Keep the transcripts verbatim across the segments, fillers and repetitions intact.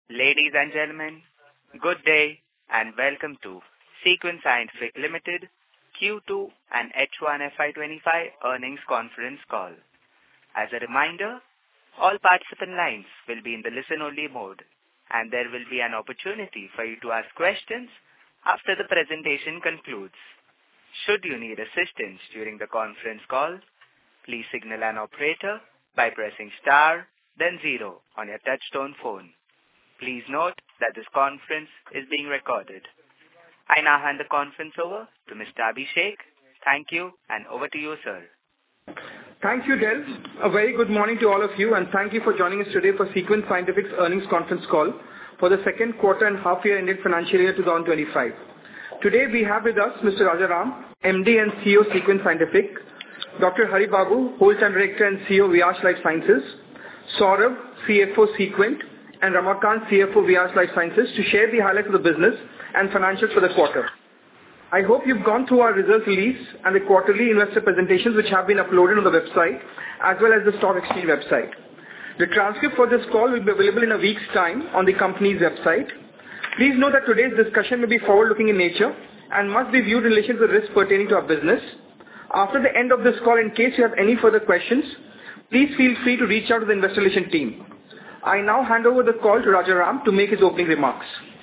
Ladies and gentlemen, good day and welcome to Sequent Scientific Limited Q two and H one F Y twenty-five earnings conference call. As a reminder, all participant lines will be in the listen-only mode, and there will be an opportunity for you to ask questions after the presentation concludes. Should you need assistance during the conference call, please signal an operator by pressing star, then zero on your touchtone phone. Please note that this conference is being recorded. I now hand the conference over to Mister Abhishek. Thank you, and over to you, sir. Thank you, Del. A very good morning to all of you, and thank you for joining us today for Sequent Scientific's earnings conference call for the second quarter and half-year ended financial year twenty twenty-five. Today we have with us Mister Rajaram, M D and C E O Sequent Scientific, Doctor Hari Babu, Whole-time Director and C E O Viyash Life Sciences, Saurabh, C F O Sequent, and Ramakant, C F O Viyash Life Sciences, to share the highlights of the business and financials for the quarter. I hope you've gone through our results release and the quarterly investor presentations which have been uploaded on the website as well as the stock exchange website. The transcript for this call will be available in a week's time on the company's website. Please note that today's discussion may be forward-looking in nature and must be viewed in relation to the risks pertaining to our business. After the end of this call, in case you have any further questions, please feel free to reach out to the investor relations team. I now hand over the call to Rajaram to make his opening remarks.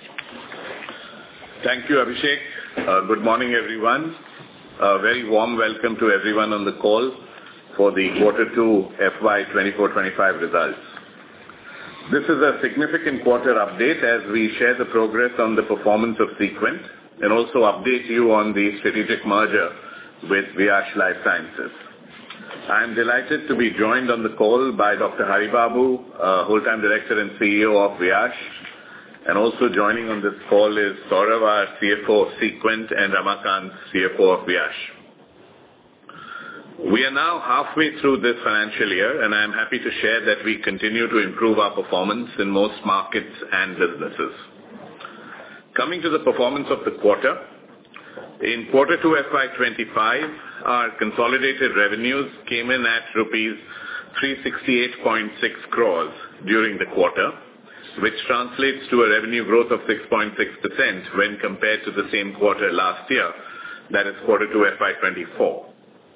Thank you, Abhishek. Uh, good morning, everyone. A very warm welcome to everyone on the call for the Quarter two F Y twenty-four twenty-five results. This is a significant quarter update as we share the progress on the performance of Sequent and also update you on the strategic merger with Viyash Life Sciences. I am delighted to be joined on the call by Doctor Hari Babu, uh, Whole-time Director and C E O of Viyash, and also joining on this call is Saurabh, our C F O of Sequent, and Ramakant, C F O of Viyash. We are now halfway through this financial year, and I am happy to share that we continue to improve our performance in most markets and businesses. Coming to the performance of the quarter, in Quarter two F Y twenty-five, our consolidated revenues came in at rupees three hundred sixty-eight point six crores during the quarter, which translates to a revenue growth of six point six percent when compared to the same quarter last year, that is Quarter two F Y twenty-four.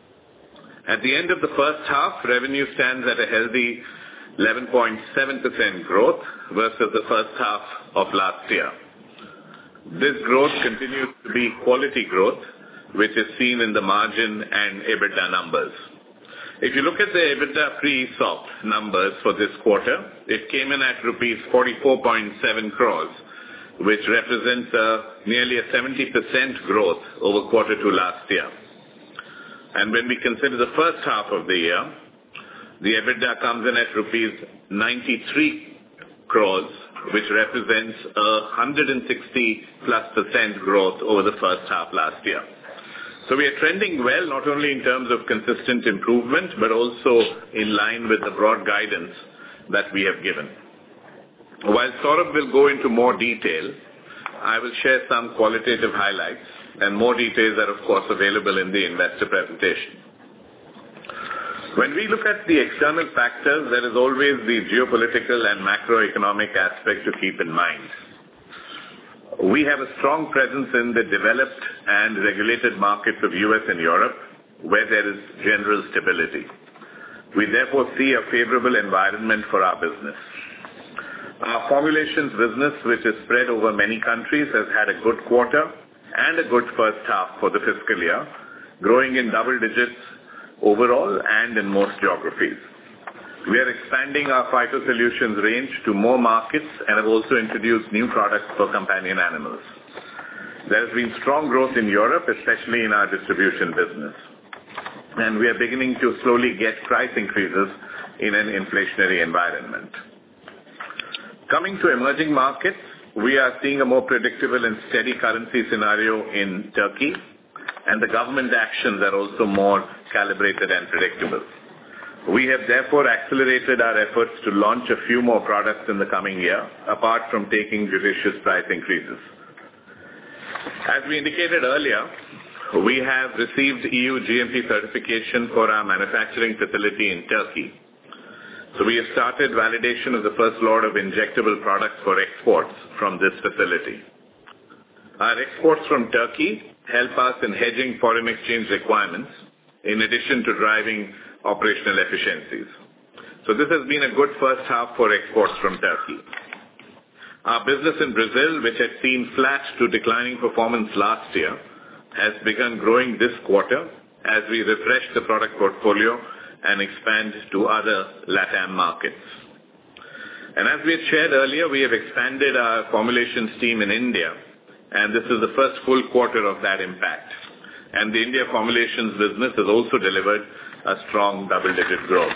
At the end of the first half, revenue stands at a healthy eleven point seven percent growth versus the first half of last year. This growth continues to be quality growth, which is seen in the margin and EBITDA numbers. If you look at the EBITDA pre-E S O P numbers for this quarter, it came in at rupees forty-four point seven crores, which represents a, nearly a seventy percent growth over Quarter two last year. And when we consider the first half of the year, the EBITDA comes in at rupees ninety-three crores, which represents a one hundred sixty plus percent growth over the first half last year. So we are trending well, not only in terms of consistent improvement, but also in line with the broad guidance that we have given. While Saurabh will go into more detail, I will share some qualitative highlights, and more details are of course available in the investor presentation. When we look at the external factors, there is always the geopolitical and macroeconomic aspect to keep in mind. We have a strong presence in the developed and regulated markets of U S and Europe, where there is general stability. We therefore see a favorable environment for our business. Our formulations business, which is spread over many countries, has had a good quarter and a good first half for the fiscal year, growing in double digits overall and in most geographies. We are expanding our phytosolutions range to more markets and have also introduced new products for companion animals. There has been strong growth in Europe, especially in our distribution business. And we are beginning to slowly get price increases in an inflationary environment. Coming to emerging markets, we are seeing a more predictable and steady currency scenario in Turkey, and the government actions are also more calibrated and predictable. We have therefore accelerated our efforts to launch a few more products in the coming year, apart from taking judicious price increases. As we indicated earlier, we have received E U G M P certification for our manufacturing facility in Turkey. So we have started validation of the first lot of injectable products for exports from this facility. Our exports from Turkey help us in hedging foreign exchange requirements in addition to driving operational efficiencies. So this has been a good first half for exports from Turkey. Our business in Brazil, which had seen flat to declining performance last year, has begun growing this quarter as we refresh the product portfolio and expand to other LATAM markets. And as we had shared earlier, we have expanded our formulations team in India, and this is the first full quarter of that impact. And the India formulations business has also delivered a strong double-digit growth.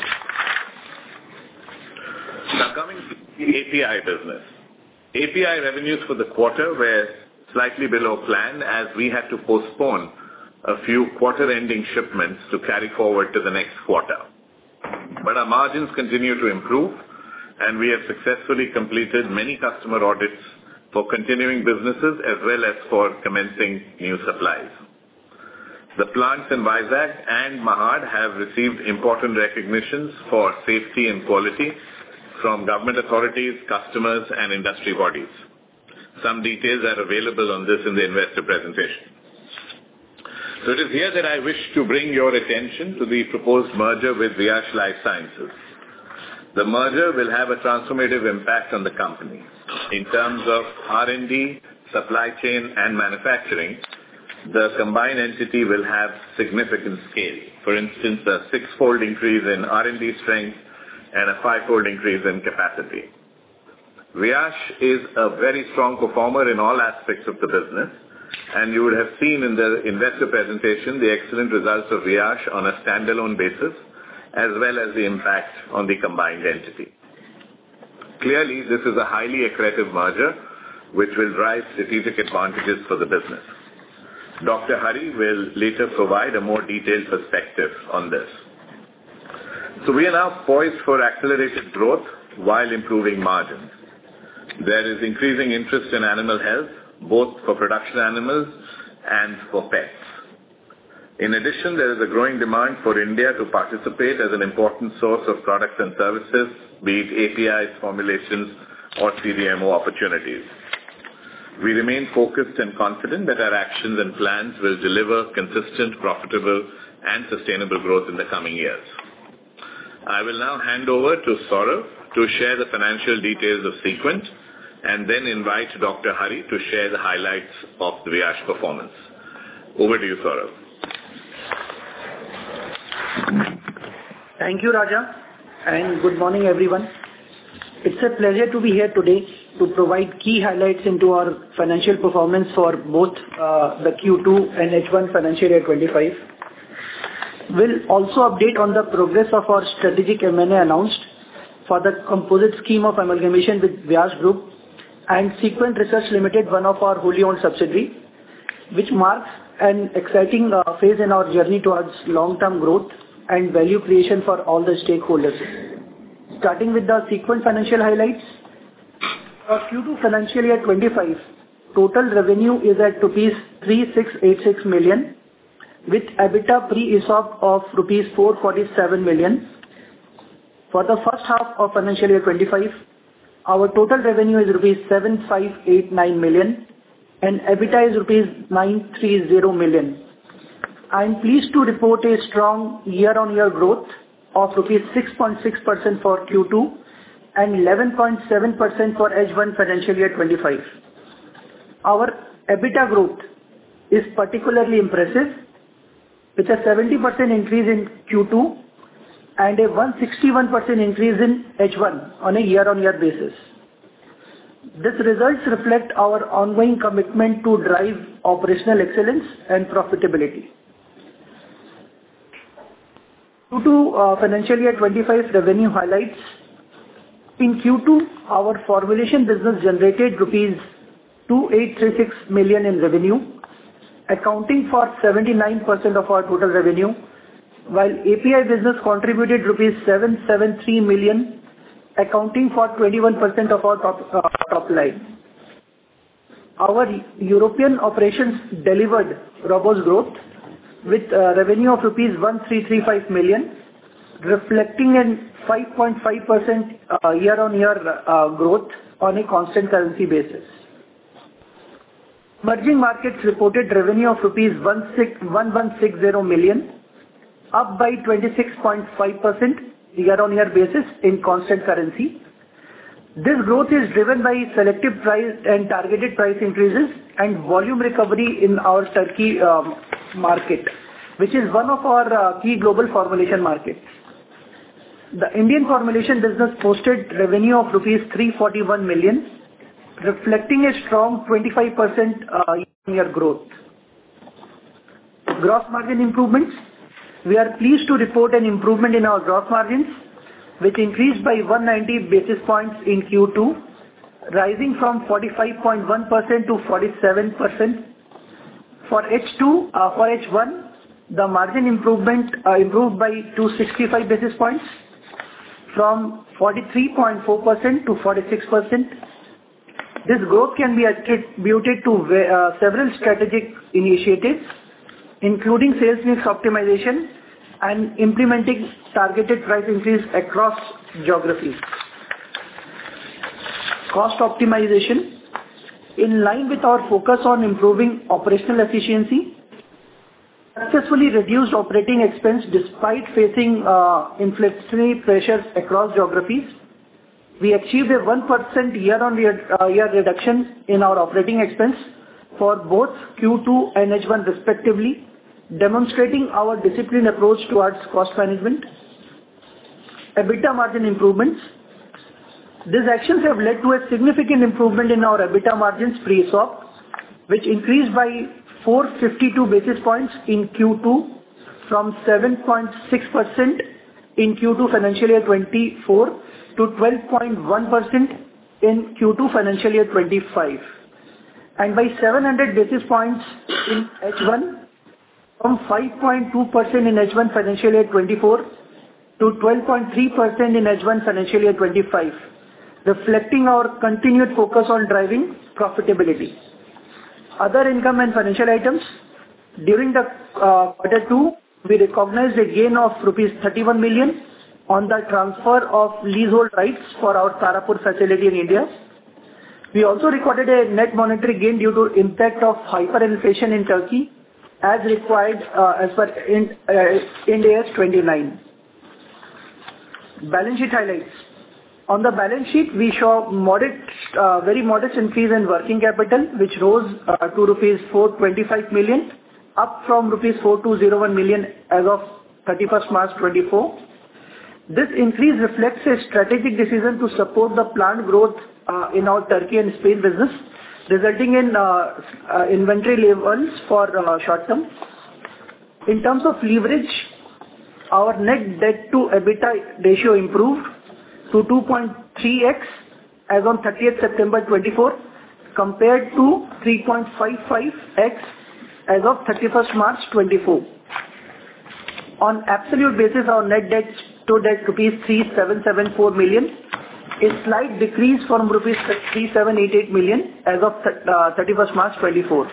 Now coming to the A P I business. A P I revenues for the quarter were slightly below plan as we had to postpone a few quarter-ending shipments to carry forward to the next quarter. But our margins continue to improve, and we have successfully completed many customer audits for continuing businesses as well as for commencing new supplies. The plants in Vizag and Mahad have received important recognitions for safety and quality from government authorities, customers, and industry bodies. Some details are available on this in the investor presentation. So it is here that I wish to bring your attention to the proposed merger with Viyash Life Sciences. The merger will have a transformative impact on the company. In terms of R and D, supply chain, and manufacturing, the combined entity will have significant scale. For instance, a six-fold increase in R and D strength and a five-fold increase in capacity. Viyash is a very strong performer in all aspects of the business, and you would have seen in the investor presentation the excellent results of Viyash on a standalone basis, as well as the impact on the combined entity. Clearly, this is a highly accretive merger, which will drive strategic advantages for the business. Doctor Hari will later provide a more detailed perspective on this. So we are now poised for accelerated growth while improving margins. There is increasing interest in animal health, both for production animals and for pets. In addition, there is a growing demand for India to participate as an important source of products and services, be it A P Is, formulations, or C D M O opportunities. We remain focused and confident that our actions and plans will deliver consistent, profitable, and sustainable growth in the coming years. I will now hand over to Saurav to share the financial details of Sequent, and then invite Doctor Hari to share the highlights of the Viyash performance. Over to you, Saurav. Thank you, Raja, and good morning, everyone. It's a pleasure to be here today to provide key highlights into our financial performance for both uh, the Q two and H one financial year twenty-five. We'll also update on the progress of our strategic M and A announced for the composite scheme of amalgamation with Viyash Group and Sequent Research Limited, one of our wholly owned subsidiary, which marks an exciting uh, phase in our journey towards long-term growth and value creation for all the stakeholders. Starting with the Sequent financial highlights, for Q two financial year twenty-five, total revenue is at rupees three thousand six hundred eighty-six million, with EBITDA pre-E S O P of rupees four hundred forty-seven million. For the first half of financial year twenty-five, our total revenue is rupees seven thousand five hundred eighty-nine million and EBITDA is rupees nine hundred thirty million. I am pleased to report a strong year-on-year growth of rupees six point six percent for Q two and eleven point seven percent for H one financial year twenty-five. Our EBITDA growth is particularly impressive, with a seventy percent increase in Q two and a one hundred sixty-one percent increase in H one on a year-on-year basis. These results reflect our ongoing commitment to drive operational excellence and profitability. Q two uh, financial year twenty-five revenue highlights. In Q two, our formulation business generated rupees two thousand eight hundred thirty-six million in revenue, accounting for seventy-nine percent of our total revenue, while A P I business contributed rupees seven hundred seventy-three million, accounting for twenty-one percent of our top, uh, top line. Our European operations delivered robust growth with uh, revenue of rupees one thousand three hundred thirty-five million, reflecting a five point five percent uh, year-on-year uh, growth on a constant currency basis. Emerging markets reported revenue of rupees one thousand one hundred sixty million, up by twenty-six point five percent year-on-year basis in constant currency. This growth is driven by selective price and targeted price increases and volume recovery in our Turkey um, market, which is one of our uh, key global formulation markets. The Indian formulation business posted revenue of rupees three hundred forty-one million, reflecting a strong twenty-five percent uh, year-on-year growth. Gross margin improvements. We are pleased to report an improvement in our gross margins, which increased by one hundred ninety basis points in Q two, rising from forty-five point one percent to forty-seven percent. For H two, uh, for H one, the margin improvement uh, improved by two hundred sixty-five basis points from forty-three point four percent to forty-six percent. This growth can be attributed to uh, several strategic initiatives, including sales mix optimization and implementing targeted price increase across geographies. Cost optimization. In line with our focus on improving operational efficiency, successfully reduced operating expense despite facing uh, inflationary pressures across geographies. We achieved a one percent year-on-year uh, year reduction in our operating expense for both Q two and H one respectively, demonstrating our disciplined approach towards cost management. EBITDA margin improvements. These actions have led to a significant improvement in our EBITDA margins pre-S O P, which increased by four hundred fifty-two basis points in Q two from seven point six percent in Q two financial year twenty-four to twelve point one percent in Q two financial year twenty-five, and by seven hundred basis points in H one from five point two percent in H one financial year twenty-four to twelve point three percent in H one financial year twenty-five, reflecting our continued focus on driving profitability. Other income and financial items. During the uh, quarter two, we recognized a gain of rupees thirty-one million on the transfer of leasehold rights for our Tarapur facility in India. We also recorded a net monetary gain due to impact of hyperinflation in Turkey as required uh, as per Ind AS twenty-nine. Balance sheet highlights. On the balance sheet, we show modest, uh, very modest increase in working capital, which rose uh, to rupees four hundred twenty-five million, up from rupees four thousand two hundred one million as of thirty-first March twenty-four. This increase reflects a strategic decision to support the planned growth uh, in our Turkey and Spain business, resulting in uh, uh, inventory levels for uh, short term. In terms of leverage, our net debt to EBITDA ratio improved to two point three x as on thirtieth September twenty-four compared to three point five five x as of thirty-first March twenty-four. On absolute basis, our net debt stood at rupees three thousand seven hundred seventy-four million, a slight decrease from rupees three thousand seven hundred eighty-eight million as of uh, thirty-first March twenty-four.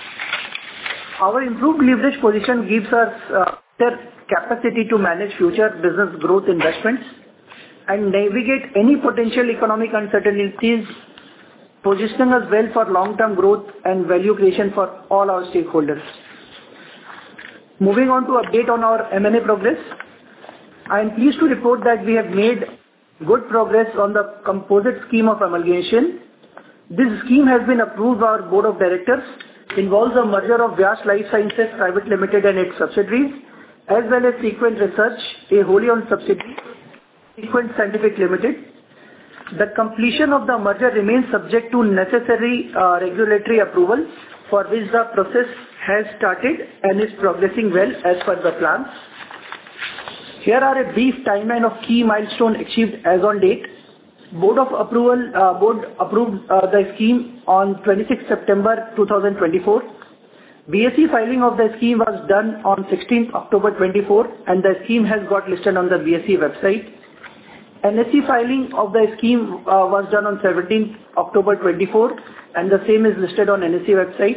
Our improved leverage position gives us uh, better capacity to manage future business growth investments and navigate any potential economic uncertainties, positioning us well for long-term growth and value creation for all our stakeholders. Moving on to update on our M and A progress. I am pleased to report that we have made good progress on the composite scheme of amalgamation. This scheme has been approved by our board of directors, involves a merger of Vyas Life Sciences Private Limited and its subsidiaries, as well as Sequent Research, a wholly owned subsidiary, Sequent Scientific Limited. The completion of the merger remains subject to necessary uh, regulatory approval, for which the process has started and is progressing well as per the plans. Here are a brief timeline of key milestones achieved as on date. Board of approval, uh, board approved uh, the scheme on twenty-sixth September two thousand twenty-four. B S E filing of the scheme was done on sixteenth October twenty-four, and the scheme has got listed on the B S E website. N S E filing of the scheme uh, was done on seventeenth October twenty-four, and the same is listed on N S E website.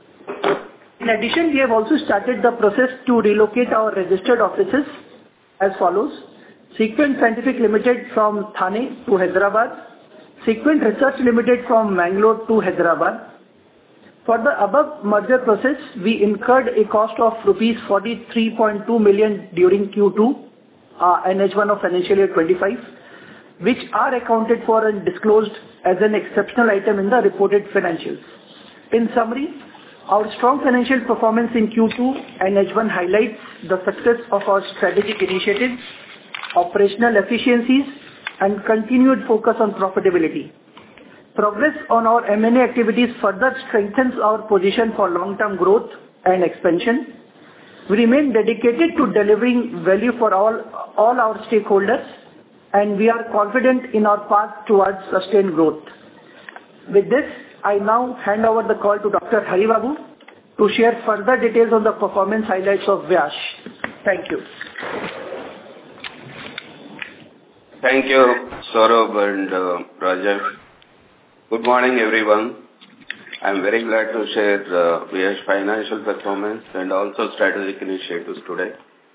In addition, we have also started the process to relocate our registered offices as follows. Sequent Scientific Limited from Thane to Hyderabad, Sequent Research Limited from Mangalore to Hyderabad. For the above merger process, we incurred a cost of rupees forty-three point two million during Q two uh, and H one of financial year twenty-five, which are accounted for and disclosed as an exceptional item in the reported financials. In summary, our strong financial performance in Q two and H one highlights the success of our strategic initiatives, operational efficiencies, and continued focus on profitability. Progress on our M and A activities further strengthens our position for long-term growth and expansion. We remain dedicated to delivering value for all, all our stakeholders, and we are confident in our path towards sustained growth. With this, I now hand over the call to Doctor Haribabu to share further details on the performance highlights of Viyash. Thank you. Thank you, Saurabh and uh, Rajesh. Good morning, everyone. I am very glad to share uh, Viyash financial performance and also strategic initiatives today.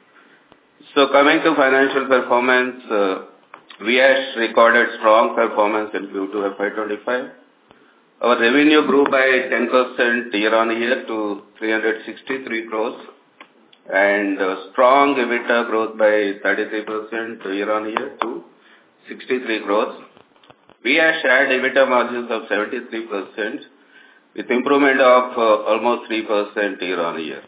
So coming to financial performance, uh, Viyash recorded strong performance in Q two F Y twenty-five. Our revenue grew by ten percent year-on-year to three hundred sixty-three crores and uh, strong EBITDA growth by thirty-three percent year-on-year to sixty-three crores. Viyash had EBITDA margins of seventy-three percent with improvement of uh, almost three percent year-on-year.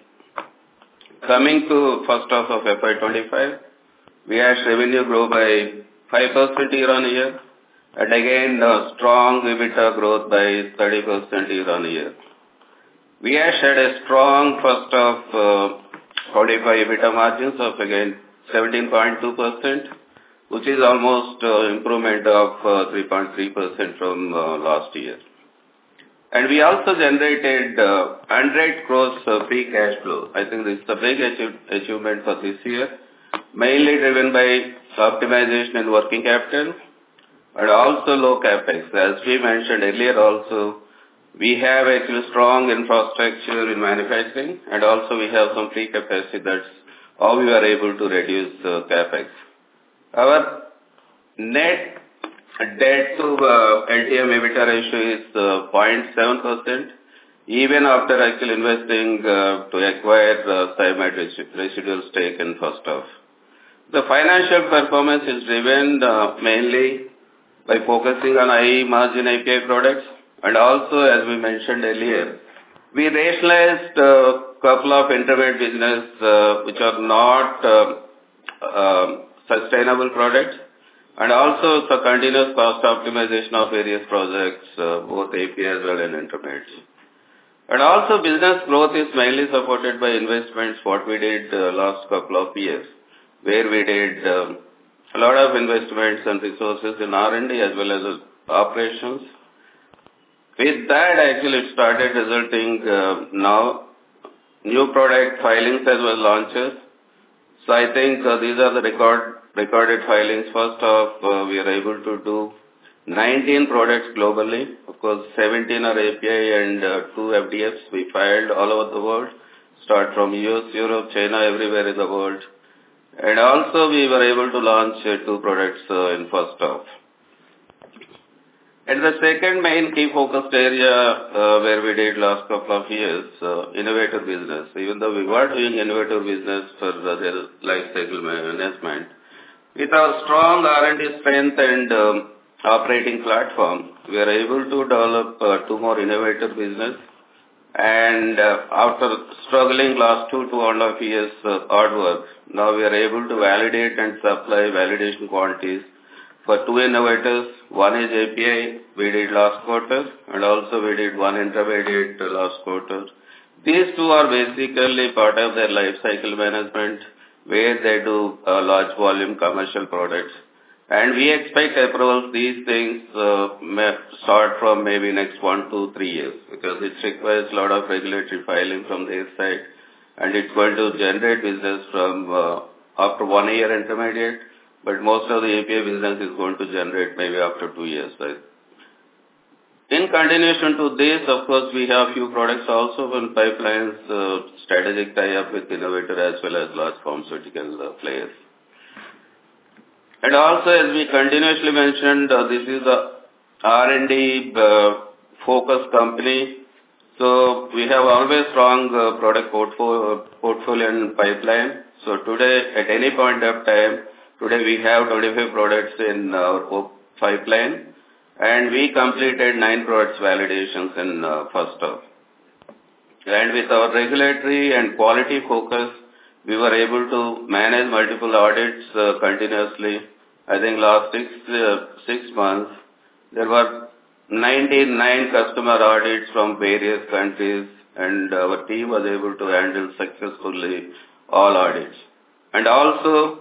Coming to first half of F Y twenty-five, Viyash revenue grew by five percent year-on-year and again uh, strong EBITDA growth by thirty percent year-on-year. Viyash had a strong first half uh, twenty-five EBITDA margins of again seventeen point two percent, which is almost uh, improvement of uh, three point three percent from uh, last year. And we also generated uh, one hundred crores uh, free cash flow. I think this is a big achieve achievement for this year, mainly driven by optimization in working capital and also low capex. As we mentioned earlier also, we have actually strong infrastructure in manufacturing and also we have some free capacity. That's how we are able to reduce uh, capex. Our net debt to uh, L T M EBITDA ratio is uh, zero point seven percent, even after actually investing uh, to acquire uh, Symed residual stake in first half. The financial performance is driven uh, mainly by focusing on high margin A P I products, and also, as we mentioned earlier, we rationalized a couple of intermediate business uh, which are not uh, uh, sustainable products, and also the continuous cost optimization of various projects, uh, both A P I as well as intermediates. And also business growth is mainly supported by investments, what we did uh, last couple of years, where we did um, a lot of investments and resources in R and D as well as operations. With that, actually, it started resulting uh, now new product filings as well as launches. So I think uh, these are the record recorded filings. First off, uh, we are able to do nineteen products globally. Of course, seventeen are A P I and uh, two F D Fs we filed all over the world. Start from U S, Europe, China, everywhere in the world. And also we were able to launch uh, two products uh, in first half. And the second main key focused area uh, where we did last couple of years, uh, innovator business. Even though we were doing innovator business for uh, their life cycle management, with our strong R and D strength and um, operating platform, we are able to develop uh, two more innovator business. And uh, after struggling last two, two and a half years uh, hard work, now we are able to validate and supply validation quantities for two innovators. One is A P I, we did last quarter, and also we did one intermediate last quarter. These two are basically part of their life cycle management, where they do uh, large volume commercial products. And we expect approvals, these things uh, may start from maybe next one, two, three years, because it requires a lot of regulatory filing from their side, and it's going to generate business from uh, after one year intermediate, but most of the A P I business is going to generate maybe after two years. Right? In continuation to this, of course, we have few products also in pipelines, uh, strategic tie-up with innovator as well as large pharmaceutical uh, players. And also, as we continuously mentioned, uh, this is a R and D uh, focused company. So we have always strong uh, product portfolio, portfolio and pipeline. So today, at any point of time, today we have twenty-five products in our pipeline, and we completed nine products validations in uh, first half. And with our regulatory and quality focus, we were able to manage multiple audits uh, continuously. I think last six, uh, six months, there were ninety-nine customer audits from various countries, and our team was able to handle successfully all audits. And also,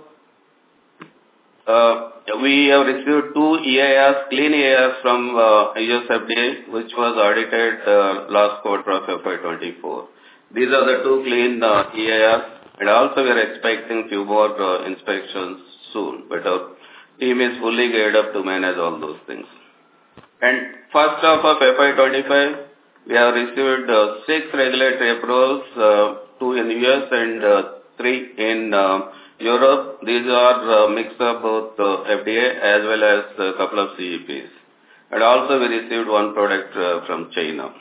uh, we have received two E I Rs, clean E I Rs from uh, U S F D A, which was audited uh, last quarter of F Y twenty-four. These are the two clean uh, E I Rs, and also we are expecting few more uh, inspections soon, but our team is fully geared up to manage all those things. And first half of F Y twenty-five, we have received uh, six regulatory approvals, uh, two in U S and uh, three in uh, Europe. These are uh, mix of both uh, F D A as well as a couple of C E Ps. And also we received one product uh, from China.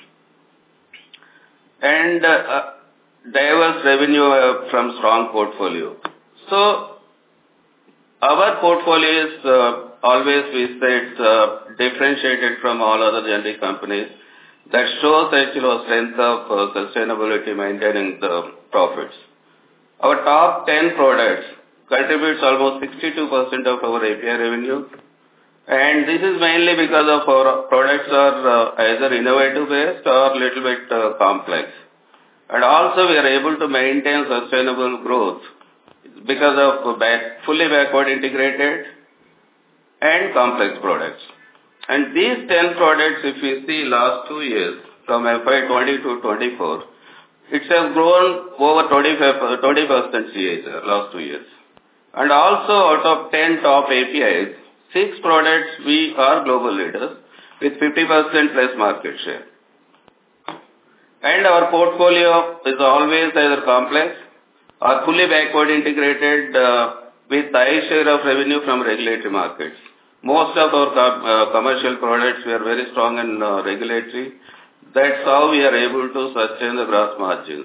And uh, diverse revenue uh, from strong portfolio. So our portfolio is uh, always, we say, it's uh, differentiated from all other generic companies. That shows actually a strength of uh, sustainability, maintaining the profits. Our top ten products contributes almost sixty-two percent of our A P I revenue. And this is mainly because of our products are uh, either innovative based or little bit uh, complex. And also we are able to maintain sustainable growth because of back, fully backward integrated and complex products. And these ten products, if we see last two years, from F Y twenty to twenty-four, it has grown over twenty-five, twenty percent C A G R last two years. And also out of ten top A P Is, six products we are global leaders with fifty percent plus market share. And our portfolio is always either complex or fully backward integrated uh, with high share of revenue from regulatory markets. Most of our com uh, commercial products, we are very strong in uh, regulatory. That's how we are able to sustain the gross margins.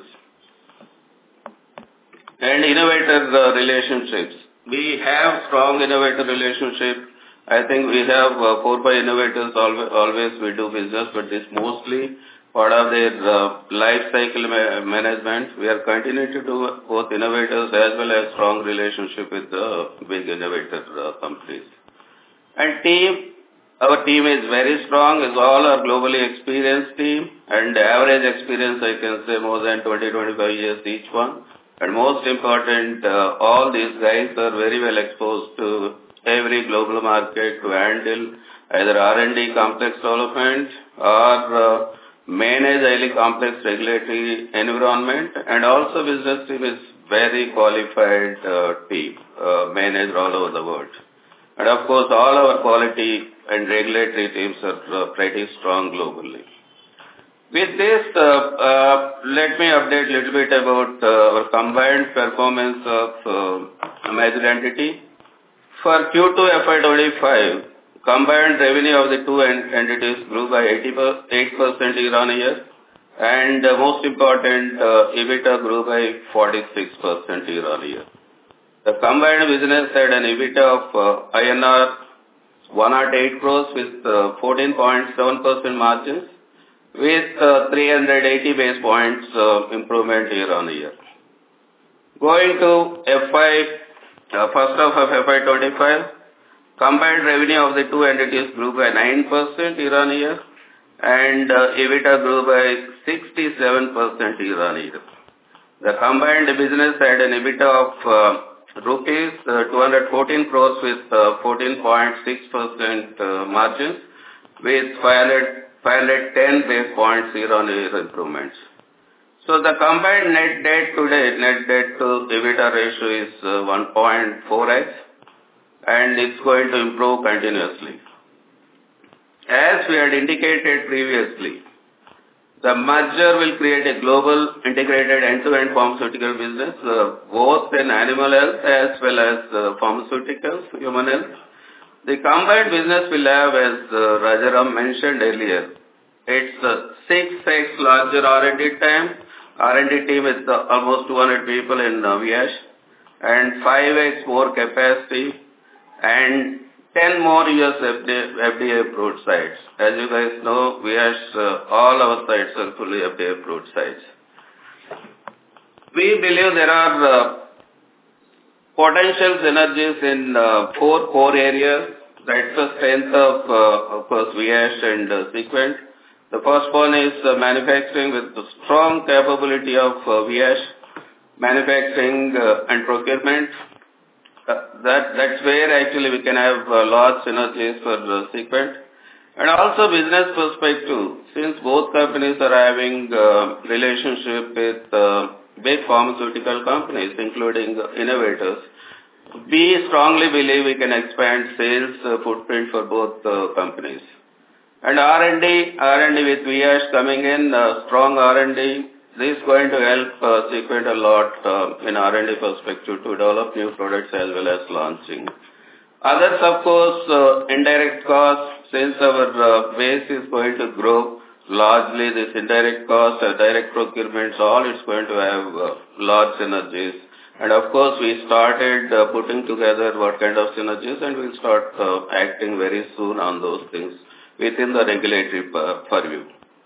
And innovator uh, relationships. We have strong innovator relationship. I think we have uh, four, five innovators always, always we do business, but this mostly part of their uh, life cycle ma management. We are continuing to do both innovators as well as strong relationship with the big innovator uh, companies. And team, our team is very strong, is all our globally experienced team, and average experience I can say more than twenty to twenty-five years each one. And most important, uh, all these guys are very well exposed to every global market to handle either R and D complex development or uh, manage highly complex regulatory environment, and also business team is very qualified uh, team, uh, managed all over the world. And of course, all our quality and regulatory teams are uh, pretty strong globally. With this, uh, uh, let me update a little bit about uh, our combined performance of uh, merged entity. For Q two F Y twenty-five, combined revenue of the two entities grew by eighty-eight percent year on year, and uh, most important, uh, EBITDA grew by forty-six percent year on year. The combined business had an EBITDA of uh, I N R one hundred eight crores with uh, fourteen point seven percent margins, with uh, three hundred eighty basis points uh, improvement year on year. Going to F Y, uh, first half of F Y twenty-five, combined revenue of the two entities grew by nine percent year on year, and uh, EBITDA grew by sixty-seven percent year on year. The combined business had an EBITDA of uh, rupees uh, two hundred fourteen crores with uh, fourteen point six percent uh, margins, with five hundred ten basis points year on year improvements. So the combined net debt today, net debt to EBITDA ratio is uh, one point four x, and it's going to improve continuously. As we had indicated previously, The merger will create a global integrated end-to-end pharmaceutical business, uh, both in animal health as well as uh, pharmaceuticals, human health. The combined business will have, as uh, Rajaram mentioned earlier, it's uh, six x larger R and D time, R and D team with uh, almost two hundred people in uh, Viyash, and five x more capacity, and ten more U S F D A approved sites. As you guys know, Viyash, uh, all our sites are fully F D A approved sites. We believe there are uh, potential synergies in uh, four core areas. That's the strength of, uh, of course, Viyash and uh, Sequent. The first one is uh, manufacturing with the strong capability of uh, Viyash, manufacturing uh, and procurement. Uh, that that's where actually we can have uh, large synergies for uh, Sequent. And also business perspective, since both companies are having uh, relationship with uh, big pharmaceutical companies, including uh, innovators, we strongly believe we can expand sales uh, footprint for both uh, companies. And R and D, R and D with Viyash coming in, uh, strong R and D, this is going to help uh, Sequent a lot uh, in R and D perspective to develop new products as well as launching. Others, of course, uh, indirect costs, since our uh, base is going to grow largely, this indirect costs, uh, direct procurements, all it's going to have uh, large synergies. And of course, we started uh, putting together what kind of synergies, and we'll start uh, acting very soon on those things within the regulatory uh, purview.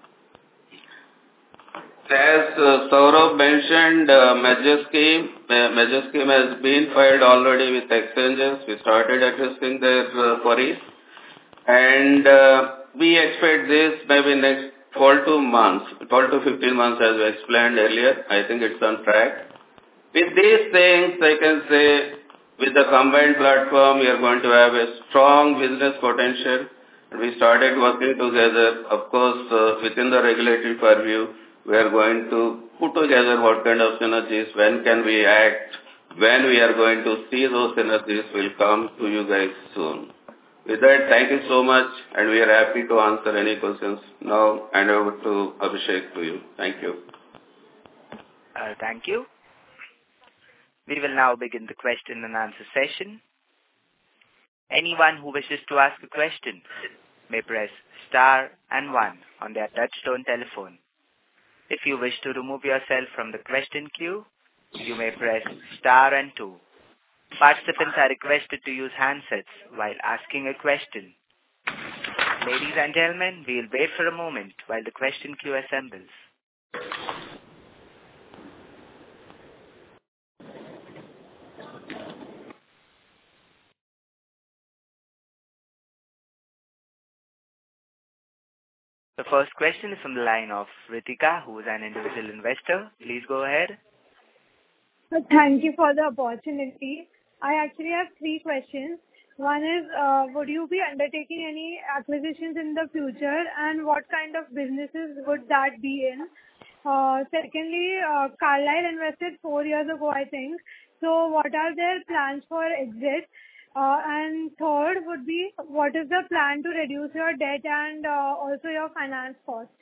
As uh, Saurabh mentioned, uh, merger scheme, uh, merger scheme has been filed already with exchanges. We started addressing their uh, queries, and uh, we expect this maybe next twelve to months, twelve to fifteen months, as we explained earlier. I think it's on track. With these things, I can say, with the combined platform, we are going to have a strong business potential. We started working together. Of course, uh, within the regulatory purview, we are going to put together what kind of synergies, when can we act, when we are going to see those synergies will come to you guys soon. With that, thank you so much, and we are happy to answer any questions. Now, hand over to Abhishek to you. Thank you. Uh, thank you. We will now begin the question and answer session. Anyone who wishes to ask a question may press star and one on their touchtone telephone. If you wish to remove yourself from the question queue, you may press star and two. Participants are requested to use handsets while asking a question. Ladies and gentlemen, we will wait for a moment while the question queue assembles. The first question is from the line of Ritika, who is an individual investor. Please go ahead. Thank you for the opportunity. I actually have three questions. One is, uh, would you be undertaking any acquisitions in the future, and what kind of businesses would that be in? Uh, secondly, uh, Carlyle invested four years ago, I think. So what are their plans for exit? Uh, and third would be, what is the plan to reduce your debt and uh, also your finance costs?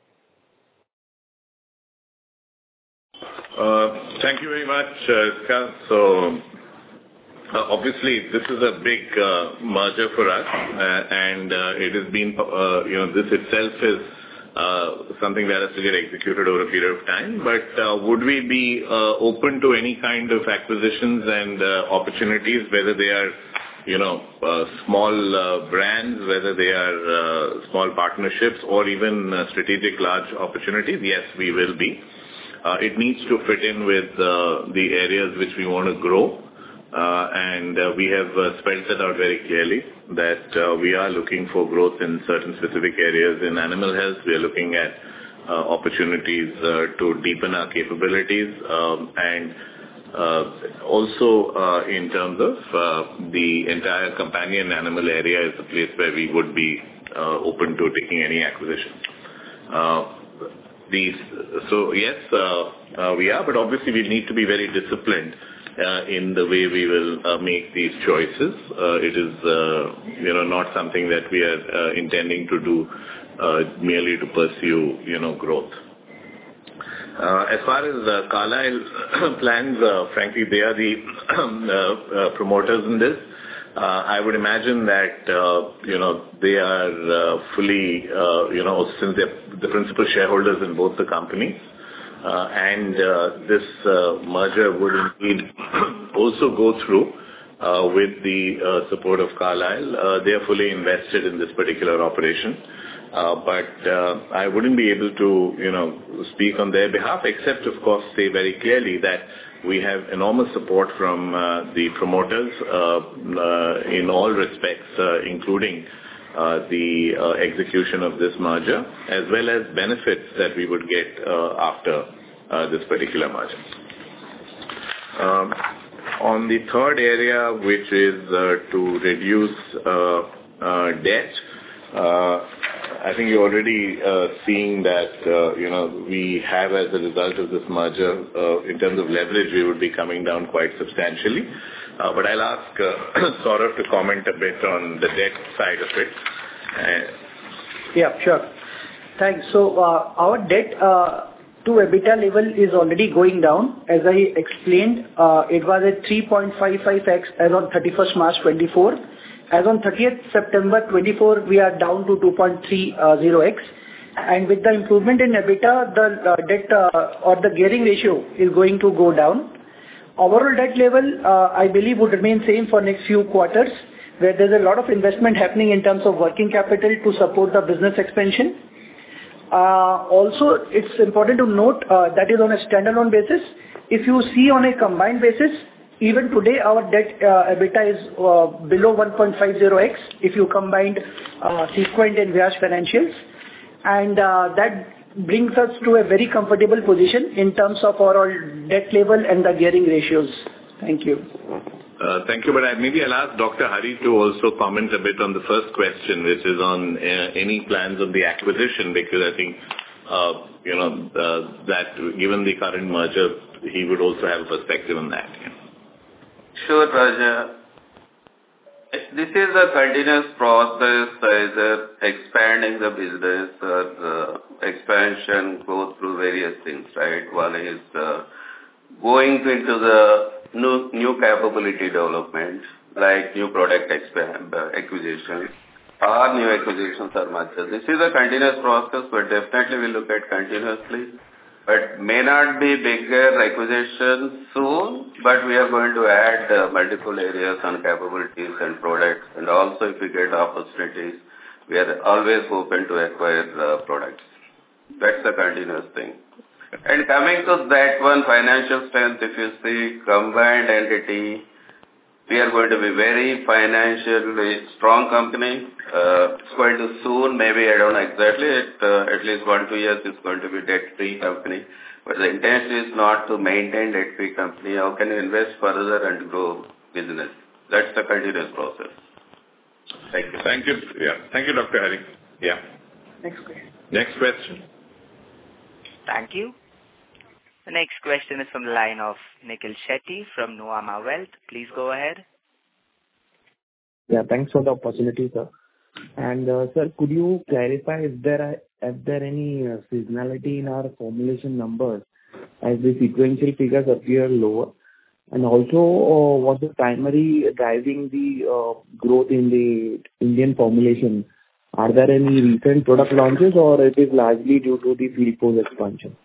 Uh, thank you very much, uh, Ritika. So, uh, obviously, this is a big uh, merger for us, uh, and uh, it has been, uh, you know, this itself is uh, something that has to get executed over a period of time. But uh, would we be uh, open to any kind of acquisitions and uh, opportunities, whether they are, you know, uh, small uh, brands, whether they are uh, small partnerships, or even uh, strategic large opportunities? Yes, we will be. Uh, it needs to fit in with uh, the areas which we want to grow. Uh, and uh, we have uh, spelled that out very clearly, that uh, we are looking for growth in certain specific areas. In animal health, we are looking at uh, opportunities uh, to deepen our capabilities, um, and uh, also uh, in terms of uh, the entire companion animal area is a place where we would be uh, open to taking any acquisition. Uh, these, so yes, uh, uh, we are, but obviously we need to be very disciplined uh, in the way we will uh, make these choices. Uh, it is, uh, you know, not something that we are uh, intending to do uh, merely to pursue, you know, growth. Uh, as far as uh, Carlyle plans, uh, frankly, they are the uh, uh, promoters in this. Uh, I would imagine that, uh, you know, they are uh, fully, uh, you know, since they're the principal shareholders in both the companies, uh, and uh, this uh, merger would indeed also go through uh, with the uh, support of Carlyle. Uh, they are fully invested in this particular operation. Uh, but uh, I wouldn't be able to, you know, speak on their behalf, except, of course, say very clearly that we have enormous support from uh, the promoters uh, uh, in all respects, uh, including uh, the uh, execution of this merger, as well as benefits that we would get uh, after uh, this particular merger. Um, on the third area, which is uh, to reduce uh, uh, debt, uh, I think you're already uh, seeing that, uh, you know, we have, as a result of this merger, uh, in terms of leverage, we would be coming down quite substantially. Uh, but I'll ask uh, Saurav to comment a bit on the debt side of it. Uh, yeah, sure. Thanks. So uh, our debt uh, to EBITDA level is already going down. As I explained, uh, it was at three point five five x as on thirty-first March twenty-four. As on thirtieth September twenty-four, we are down to two point three zero x. And with the improvement in EBITDA, the uh, debt uh, or the gearing ratio is going to go down. Overall debt level, uh, I believe, would remain same for next few quarters, where there's a lot of investment happening in terms of working capital to support the business expansion. Uh, also, it's important to note uh, that is on a standalone basis. If you see on a combined basis, even today, our debt uh, EBITDA is uh, below one point five zero x if you combined uh, Sequent and Viyash financials. And uh, that brings us to a very comfortable position in terms of our debt level and the gearing ratios. Thank you. Uh, thank you. But I, maybe I'll ask Doctor Hari to also comment a bit on the first question, which is on uh, any plans on the acquisition, because I think, uh, you know, uh, that given the current merger, he would also have a perspective on that. Yeah. Sure, Raja. This is a continuous process, either expanding the business or uh, expansion go through various things, right? One is uh, going into the new, new capability development, like new product expand, uh, acquisition, or new acquisitions or mergers. This is a continuous process, but definitely we look at continuously. But may not be bigger acquisitions soon, but we are going to add uh, multiple areas on capabilities and products. And also if we get opportunities, we are always open to acquire uh, products. That's a continuous thing. And coming to that one, financial strength, if you see combined entity, we are going to be very financially strong company. Uh, it's going to soon, maybe I don't know exactly, it, uh, at least one, two years it's going to be debt-free company. But the intention is not to maintain debt-free company. How can you invest further and grow business? That's the continuous process. Thank you. Thank you. Yeah. Thank you, Doctor Hari. Yeah. Next question. Next question. Thank you. The next question is from the line of Nikhil Shetty from Nuvama Wealth. Please go ahead. Yeah, thanks for the opportunity, sir. And uh, sir, could you clarify if there are if there any uh, seasonality in our formulation numbers as the sequential figures appear lower, and also uh, what's the primary driving the uh, growth in the Indian formulation? Are there any recent product launches, or it is largely due to the field force expansion?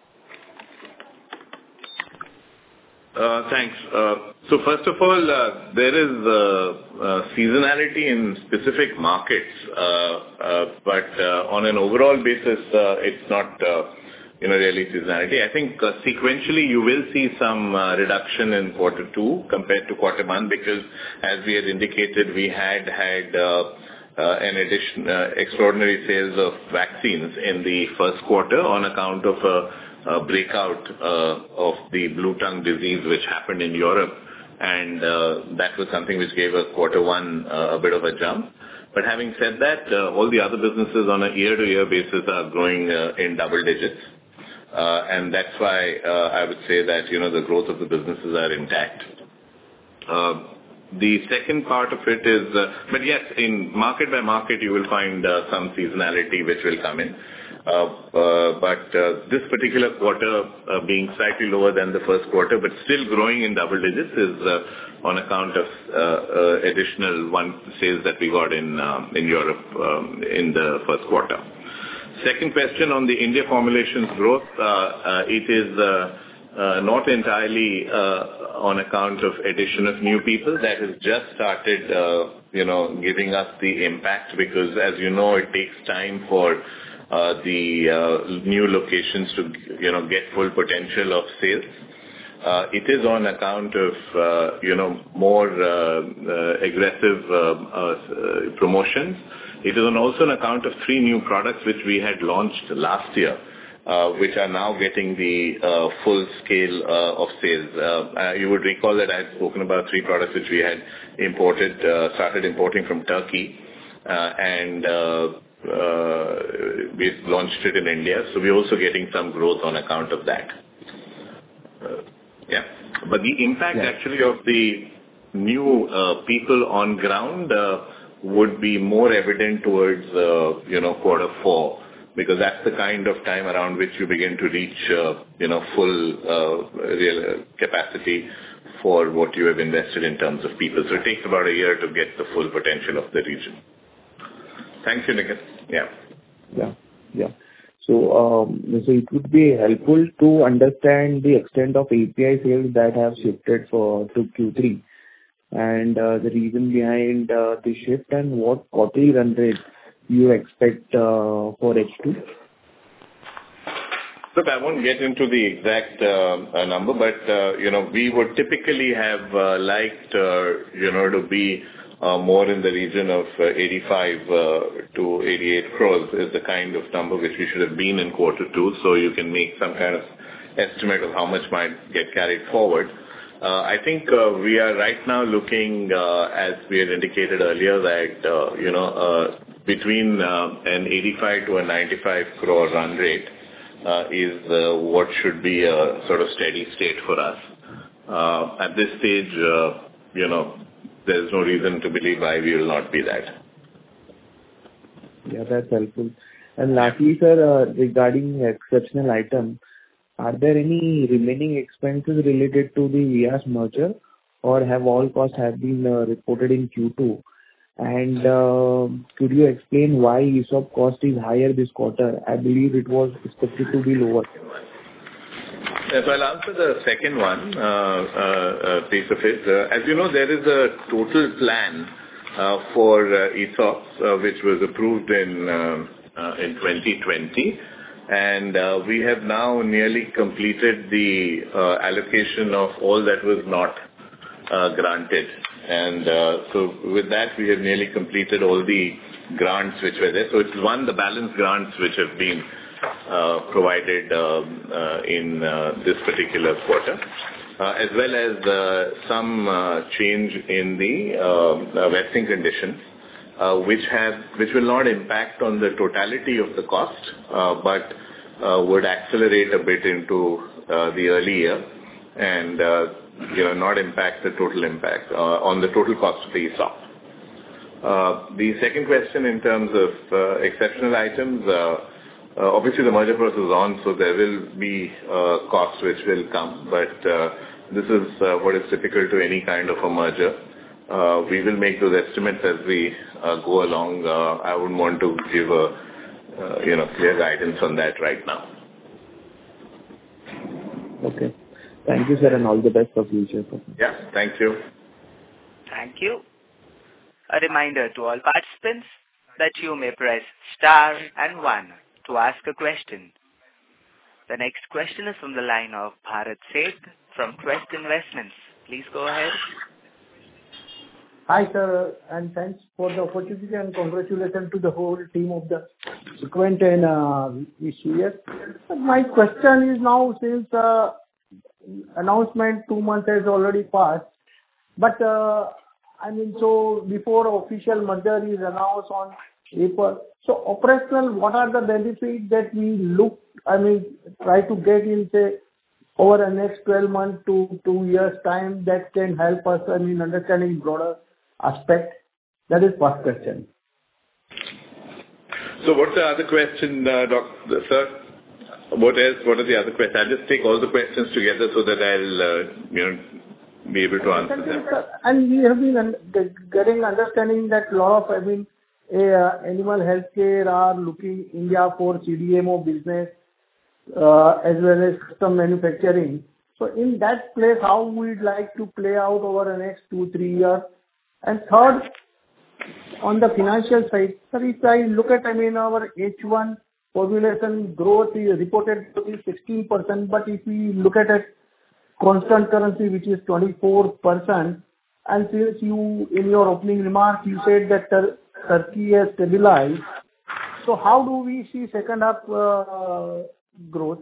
Uh, thanks. Uh, so first of all, uh, there is uh, uh, seasonality in specific markets, uh, uh, but uh, on an overall basis, uh, it's not, uh, you know, really seasonality. I think uh, sequentially you will see some uh, reduction in quarter two compared to quarter one, because as we had indicated, we had had uh, uh, an addition, uh, extraordinary sales of vaccines in the first quarter on account of uh, Uh, breakout uh, of the blue tongue disease which happened in Europe, and uh, that was something which gave us quarter one uh, a bit of a jump. But having said that, uh, all the other businesses on a year-to-year basis are growing uh, in double digits. Uh, and that's why uh, I would say that, you know, the growth of the businesses are intact. Uh, the second part of it is, uh, but yes, in market by market, you will find uh, some seasonality which will come in. Uh, uh, but uh, this particular quarter uh, being slightly lower than the first quarter, but still growing in double digits is uh, on account of uh, uh, additional one sales that we got in um, in Europe um, in the first quarter. Second question on the India formulations growth, uh, uh, it is uh, uh, not entirely uh, on account of addition of new people. That has just started, uh, you know, giving us the impact because, as you know, it takes time for uh, the uh, new locations to, you know, get full potential of sales. Uh, it is on account of, uh, you know, more uh, uh, aggressive uh, uh, promotions. It is on also on account of three new products which we had launched last year, uh, which are now getting the uh, full scale uh, of sales. Uh, uh, you would recall that I had spoken about three products which we had imported, uh, started importing from Turkey, uh, and uh, uh, we launched it in India. So we're also getting some growth on account of that. Uh, yeah, but the impact yeah. actually of the new uh, people on ground uh, would be more evident towards, uh, you know, quarter four, because that's the kind of time around which you begin to reach, uh, you know, full uh, real capacity for what you have invested in terms of people. So it takes about a year to get the full potential of the region. Thank you, Nikhil. Yeah. Yeah, yeah. So, um, so it would be helpful to understand the extent of A P I sales that have shifted for to Q three. And uh, the reason behind uh, the shift and what quarterly run rate you expect uh, for H two? Look, I won't get into the exact uh, uh, number, but, uh, you know, we would typically have uh, liked, uh, you know, to be uh, more in the region of uh, eighty-five uh, to eighty-eight crores is the kind of number which we should have been in quarter two, so you can make some kind of estimate of how much might get carried forward. Uh, I think uh, we are right now looking, uh, as we had indicated earlier, that, uh, you know, uh, between uh, an eighty-five to a ninety-five crore run rate uh, is uh, what should be a sort of steady state for us. Uh, at this stage, uh, you know, there's no reason to believe why we will not be that. Yeah, that's helpful. And lastly, sir, uh, regarding exceptional item, are there any remaining expenses related to the Viyash merger, or have all costs have been uh, reported in Q two? And uh, could you explain why E S O P cost is higher this quarter? I believe it was expected to be lower. Yes, I'll answer the second one, uh, uh, uh, piece of it. Uh, as you know, there is a total plan uh, for uh, E S O Ps, uh, which was approved in uh, uh, in twenty twenty. And uh, we have now nearly completed the uh, allocation of all that was not uh, granted. And uh, so with that, we have nearly completed all the grants which were there. So it's one, the balance grants which have been uh, provided um, uh, in uh, this particular quarter, uh, as well as uh, some uh, change in the uh, uh, vesting conditions. Uh, which have which will not impact on the totality of the cost, uh, but uh, would accelerate a bit into uh, the early year, and uh, you know not impact the total impact uh, on the total cost of the E S O P. Uh, the second question in terms of uh, exceptional items, uh, uh, obviously the merger process is on, so there will be uh, costs which will come, but uh, this is uh, what is typical to any kind of a merger. Uh, we will make those estimates as we uh, go along. Uh, I wouldn't want to give a uh, you know clear guidance on that right now. Okay. Thank you, sir, and all the best for future. Yeah, thank you. Thank you. A reminder to all participants that you may press star and one to ask a question. The next question is from the line of Bharat Seth from Quest Investments. Please go ahead. Hi, sir, and thanks for the opportunity and congratulations to the whole team of the Sequent and uh, V C S. My question is now, since uh, announcement two months has already passed, but uh, I mean, so before official merger is announced on April, so operational, what are the benefits that we look I mean, try to get in, say, over the next twelve months to two years' time that can help us, I mean, understanding broader aspect? That is first question. So what's the other question, uh, Doctor Sir? What else? What are the other questions? I'll just take all the questions together so that I'll, uh, you know, be able to answer them. And we have been un- getting understanding that a lot of, I mean, uh, animal healthcare are looking India for C D M O business uh, as well as custom manufacturing. So in that place, how we'd like to play out over the next two, three years? And third, on the financial side, sir, if I look at, I mean, our H one formulation growth is reported to be sixteen percent, but if we look at it, constant currency, which is twenty-four percent, and since you, in your opening remarks, you said that Tur- Turkey has stabilized. So how do we see second half uh, growth?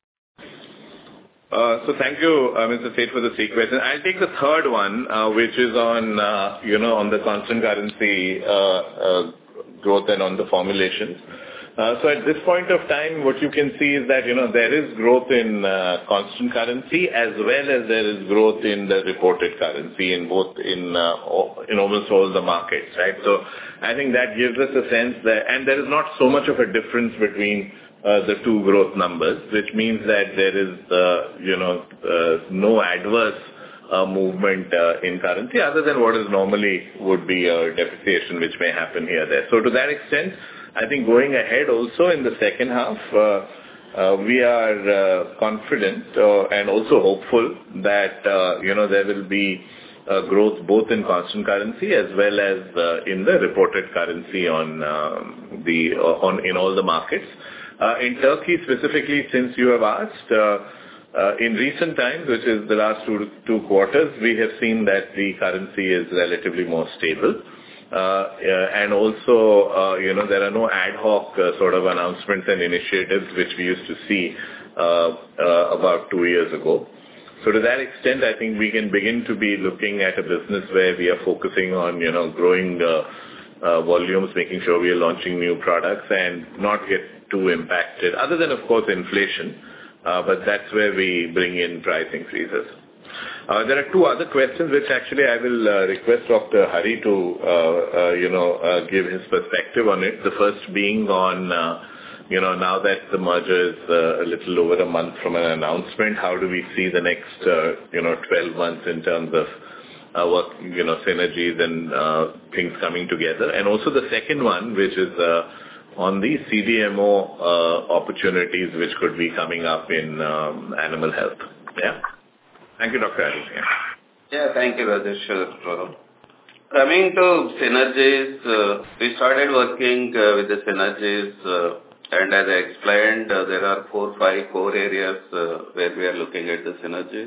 Uh, so thank you, uh, Mister Seth, for the three questions. I'll take the third one, uh, which is on, uh, you know, on the constant currency uh, uh, growth and on the formulations. Uh, so at this point of time, what you can see is that, you know, there is growth in uh, constant currency as well as there is growth in the reported currency in both, in, uh, in almost all the markets, right? So I think that gives us a sense that, and there is not so much of a difference between uh, the two growth numbers, which means that there is, uh, you know, uh, no adverse uh, movement uh, in currency other than what is normally would be a depreciation which may happen here there. So to that extent, I think going ahead also in the second half, uh, uh, we are uh, confident uh, and also hopeful that, uh, you know, there will be uh, growth both in constant currency as well as uh, in the reported currency on uh, the uh, on in all the markets. Uh, in Turkey specifically, since you have asked, uh, uh, in recent times, which is the last two two quarters, we have seen that the currency is relatively more stable. Uh, uh, and also, uh, you know, there are no ad hoc uh, sort of announcements and initiatives which we used to see uh, uh, about two years ago. So to that extent, I think we can begin to be looking at a business where we are focusing on, you know, growing uh, uh, volumes, making sure we are launching new products and not get too impacted, other than, of course, inflation. Uh, but that's where we bring in price increases. Uh, there are two other questions which actually I will uh, request Doctor Hari to, uh, uh, you know, uh, give his perspective on it. The first being on, uh, you know, now that the merger is uh, a little over a month from an announcement, how do we see the next, uh, you know, twelve months in terms of uh, work, you know, synergies and uh, things coming together? And also the second one, which is uh, on the C D M O uh, opportunities which could be coming up in um, animal health. Yeah. Thank you, Doctor Hari. Yeah. yeah, thank you, Rajesh. Coming to synergies, uh, we started working uh, with the synergies, uh, and as I explained, uh, there are four, five core areas uh, where we are looking at the synergies.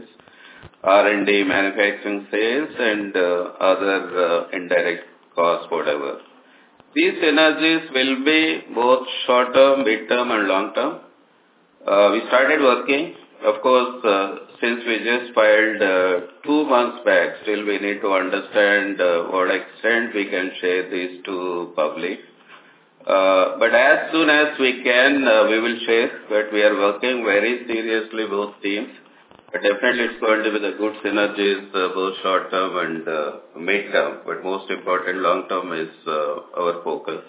R and D, manufacturing, sales, and uh, other uh, indirect costs, whatever. These synergies will be both short-term, mid-term, and long-term. Uh, we started working. Of course, uh, since we just filed uh, two months back, still we need to understand uh, what extent we can share these to public. Uh, but as soon as we can, uh, we will share. But we are working very seriously, both teams. But definitely it's going to be the good synergies, uh, both short-term and uh, mid-term. But most important, long-term is uh, our focus.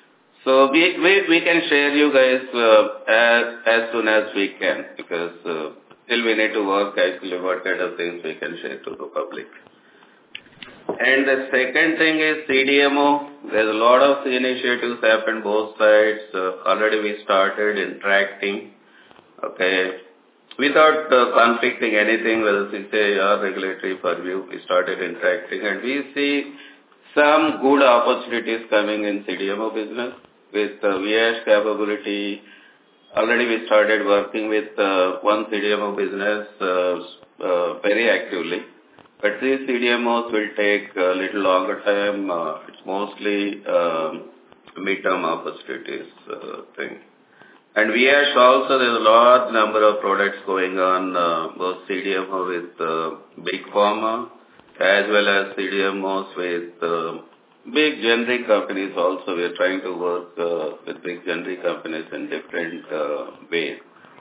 So we, we, we can share you guys uh, as, as soon as we can, because uh, still we need to work actually what kind of things we can share to the public. And the second thing is C D M O. There's a lot of initiatives happen both sides. Uh, already we started interacting, okay, without uh, conflicting anything, whether it's a regulatory purview. We started interacting and we see some good opportunities coming in C D M O business. With uh, Viyash capability, already we started working with uh, one C D M O business uh, uh, very actively. But these C D M Os will take a little longer time. Uh, it's mostly um, mid-term opportunities uh, thing. And Viyash also, there's a large number of products going on, uh, both C D M O with uh, big pharma as well as C D M Os with uh, big generic companies also. We are trying to work uh, with big generic companies in different uh, ways.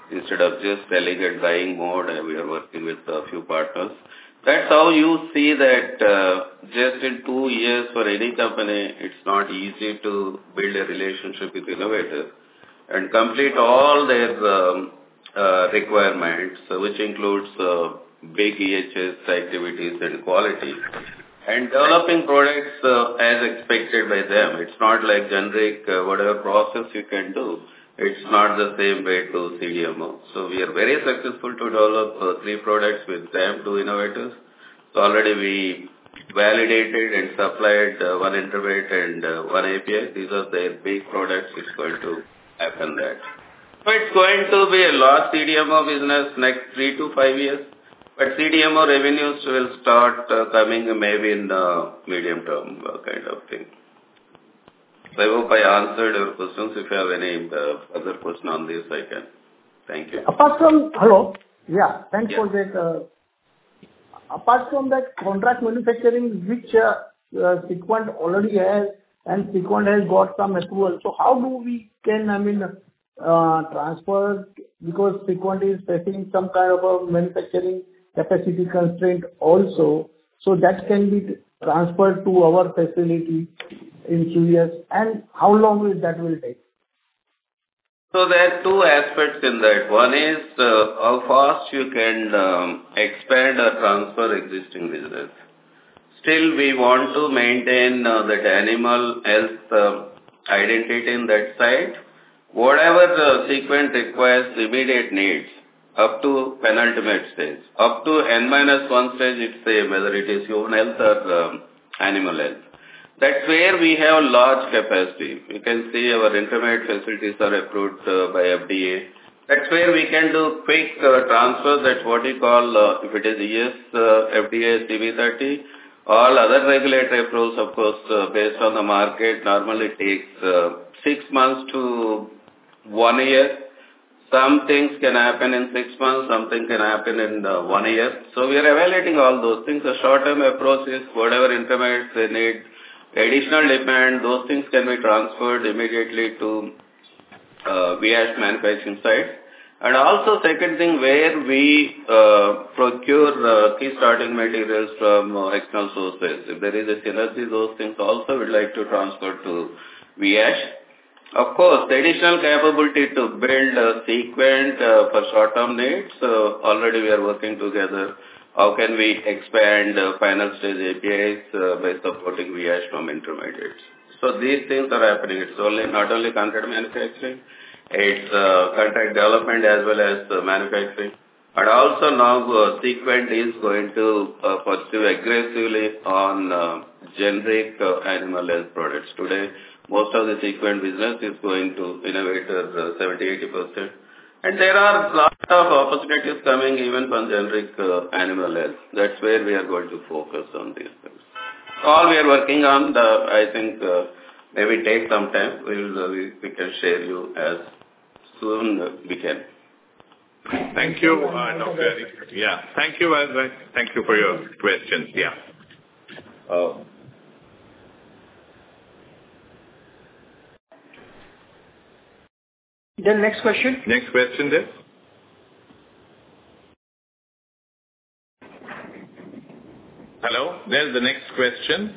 instead of just selling and buying mode, we are working with a few partners. That's how you see that uh, just in two years for any company, it's not easy to build a relationship with innovators and complete all their um, uh, requirements, uh, which includes uh, big E H S activities and quality, and developing products uh, as expected by them. It's not like generic, uh, whatever process you can do. It's not the same way to C D M O. So we are very successful to develop uh, three products with them, two innovators. So already we validated and supplied uh, one intermediate and uh, one A P I. These are their big products. It's going to happen that. So it's going to be a large C D M O business next three to five years. But C D M O revenues will start uh, coming maybe in the medium term uh, kind of thing. So I hope I answered your questions. If you have any uh, other question on this, I can. Thank you. Apart from, hello, yeah, thanks Yeah. for that. Uh, apart from that contract manufacturing, which uh, uh, Sequent already has, and Sequent has got some approval. So how do we can, I mean, uh, transfer, because Sequent is facing some kind of a manufacturing capacity constraint also, so that can be transferred to our facility in few years, and how long will that will take? So there are two aspects in that. One is uh, how fast you can um, expand or transfer existing business. Still, we want to maintain uh, that animal health uh, identity in that side. Whatever the Sequent requires immediate needs, up to penultimate stage. Up to N minus one stage, it's same, whether it is human health or um, animal health. That's where we have large capacity. You can see our intermediate facilities are approved uh, by F D A. That's where we can do quick uh, transfer. That's what we call, uh, if it is E S, uh, F D A C B thirty. All other regulatory approvals, of course, uh, based on the market, normally takes uh, six months to one year. Some things can happen in six months, something can happen in uh, one year. So we are evaluating all those things. The short-term approach is whatever intermediates they need, additional demand, those things can be transferred immediately to uh, Viyash manufacturing site. And also second thing, where we uh, procure uh, key starting materials from uh, external sources. If there is a synergy, those things also we'd like to transfer to Viyash. Of course, the additional capability to build a Sequent uh, for short-term needs, uh, already we are working together. How can we expand uh, final stage A P Is uh, by supporting Viyash from intermediates? So these things are happening. It's only not only contract manufacturing, it's uh, contract development as well as uh, manufacturing. And also now uh, Sequent is going to uh, pursue aggressively on uh, generic uh, animal health products. Today, most of the Sequent business is going to innovators uh, seventy to eighty percent. And there are lots of opportunities coming even from generic uh, animal health. That's where we are going to focus on these things. All we are working on, the, I think, uh, maybe take some time. We'll, uh, we, we can share you as soon as we can. Thank you, uh, Doctor Yeah, thank you, uh, thank you for your questions. Yeah. Uh, Then next question. Next question then. Hello, there's the next question.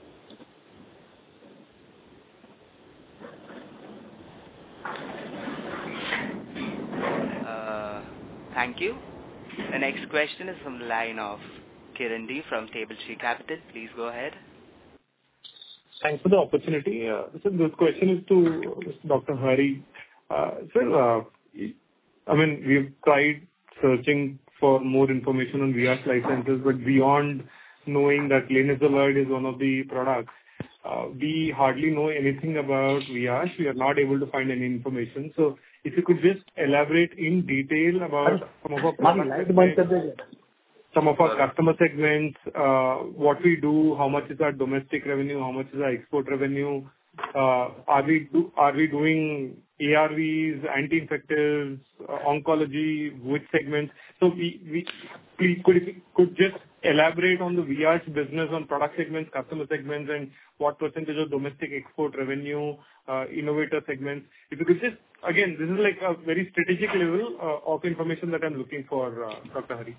Uh, thank you. The next question is from the line of Kiran D from Table Tree Capital. Please go ahead. Thanks for the opportunity. Uh, so this question is to Doctor Hari. Uh, sir, uh, I mean, we've tried searching for more information on Viyash licenses, but beyond knowing that linezolid is one of the products, uh, we hardly know anything about Viyash. We are not able to find any information. So if you could just elaborate in detail about some of our products, some of our customer segments, uh, what we do, how much is our domestic revenue, how much is our export revenue, uh, are we do, are we doing A R Vs, anti-infectives, uh, oncology, which segments? So we, we please could if you could just elaborate on the Viyash business on product segments, customer segments, and what percentage of domestic export revenue, uh, innovator segments. If you could just, again, this is like a very strategic level uh, of information that I'm looking for, uh, Doctor Hari.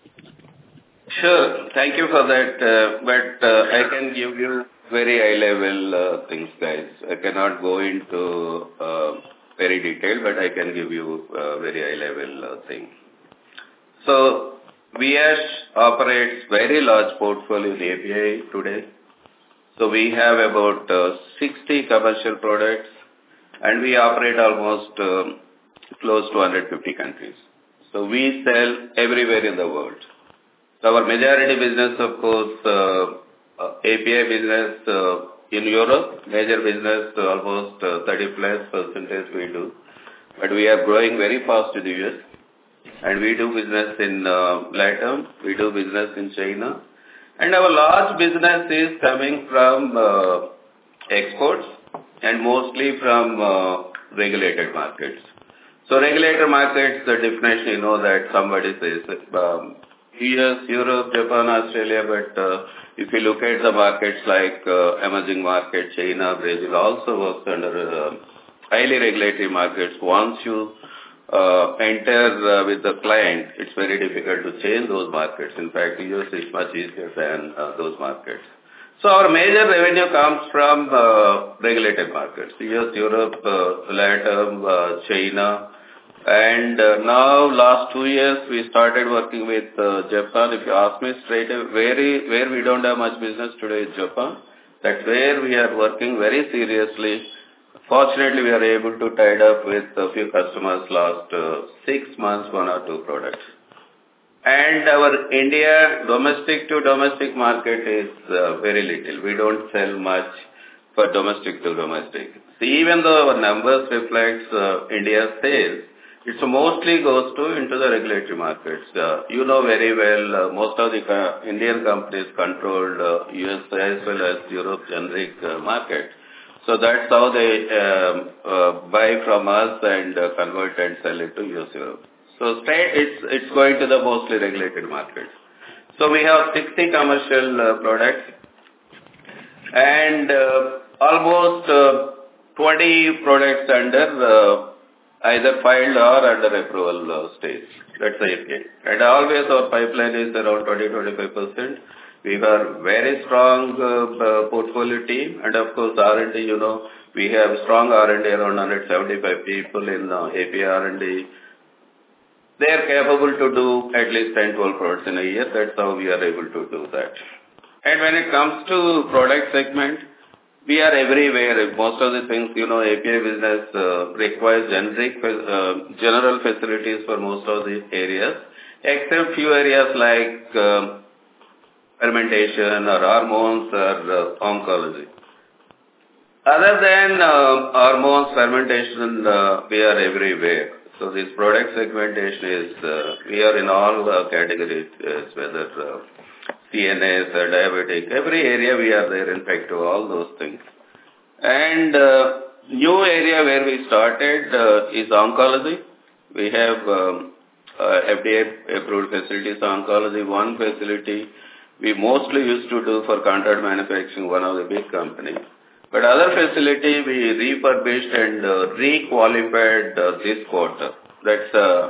Sure. Thank you for that. Uh, but uh, I can give you very high-level uh, things, guys. I cannot go into uh, very detail, but I can give you a very high-level uh, thing. So, Viyash operates very large portfolio in A P I today. So, we have about uh, sixty commercial products, and we operate almost um, close to one hundred fifty countries. So, we sell everywhere in the world. So our majority business, of course, uh, uh, A P I business uh, in Europe, major business, uh, almost uh, thirty plus percentage we do. But we are growing very fast in the U S. And we do business in uh, Latin, we do business in China. And our large business is coming from uh, exports and mostly from uh, regulated markets. So regulated markets, the definition, you know that somebody says, um, U S, Europe, Japan, Australia, but uh, if you look at the markets like uh, emerging market, China, Brazil also works under uh, highly regulatory markets. Once you uh, enter uh, with the client, it's very difficult to change those markets. In fact, U S is much easier than uh, those markets. So our major revenue comes from uh, regulated markets, U S, Europe, uh, Latin, uh, China. And uh, now, last two years, we started working with uh, Japan. If you ask me straight away, where, where we don't have much business today is Japan. That's where we are working very seriously. Fortunately, we are able to tie up with a few customers last uh, six months, one or two products. And our India domestic to domestic market is uh, very little. We don't sell much for domestic to domestic. See, even though our numbers reflects uh, India's sales, it mostly goes to into the regulatory markets. Uh, you know very well, uh, most of the uh, Indian companies controlled uh, U S as well as Europe generic uh, market. So that's how they um, uh, buy from us and uh, convert and sell it to U S Europe. So straight, it's it's going to the mostly regulated markets. So we have sixty commercial uh, products and uh, almost uh, twenty products under uh, either filed or under approval uh, stage. That's the A P I. And always our pipeline is around twenty to twenty-five percent. We have very strong uh, uh, portfolio team, and of course R and D, you know, we have strong R and D, around one hundred seventy-five people in uh, A P I R and D. They are capable to do at least ten to twelve products in a year. That's how we are able to do that. And when it comes to product segment, we are everywhere. Most of the things, you know, A P I business uh, requires generic, uh, general facilities for most of the areas, except few areas like uh, fermentation or hormones or uh, oncology. Other than uh, hormones, fermentation, uh, we are everywhere. So this product segmentation is, uh, we are in all uh, categories, uh, whether uh, C N S, uh, diabetic, every area we are there, in fact, to all those things. And uh, new area where we started uh, is oncology. We have um, uh, F D A approved facilities on oncology. One facility we mostly used to do for contract manufacturing, one of the big companies. But other facility we refurbished and uh, re-qualified uh, this quarter. That's uh,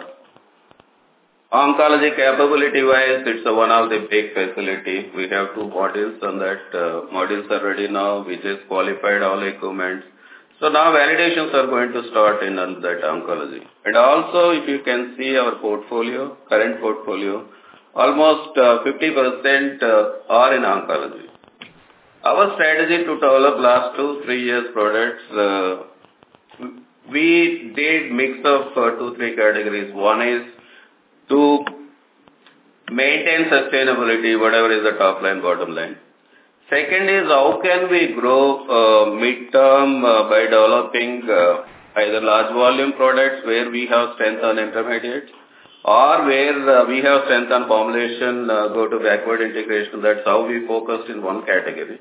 oncology capability-wise, it's uh, one of the big facility. We have two modules on that. Uh, modules are ready now. We just qualified all equipment. So now validations are going to start in on that oncology. And also, if you can see our portfolio, current portfolio, almost uh, fifty percent uh, are in oncology. Our strategy to develop last two, three years products, uh, we did mix of uh, two, three categories. One is to maintain sustainability, whatever is the top line, bottom line. Second is how can we grow uh, mid-term uh, by developing uh, either large volume products where we have strength on intermediates or where uh, we have strength on formulation, uh, go to backward integration. That's how we focused in one category.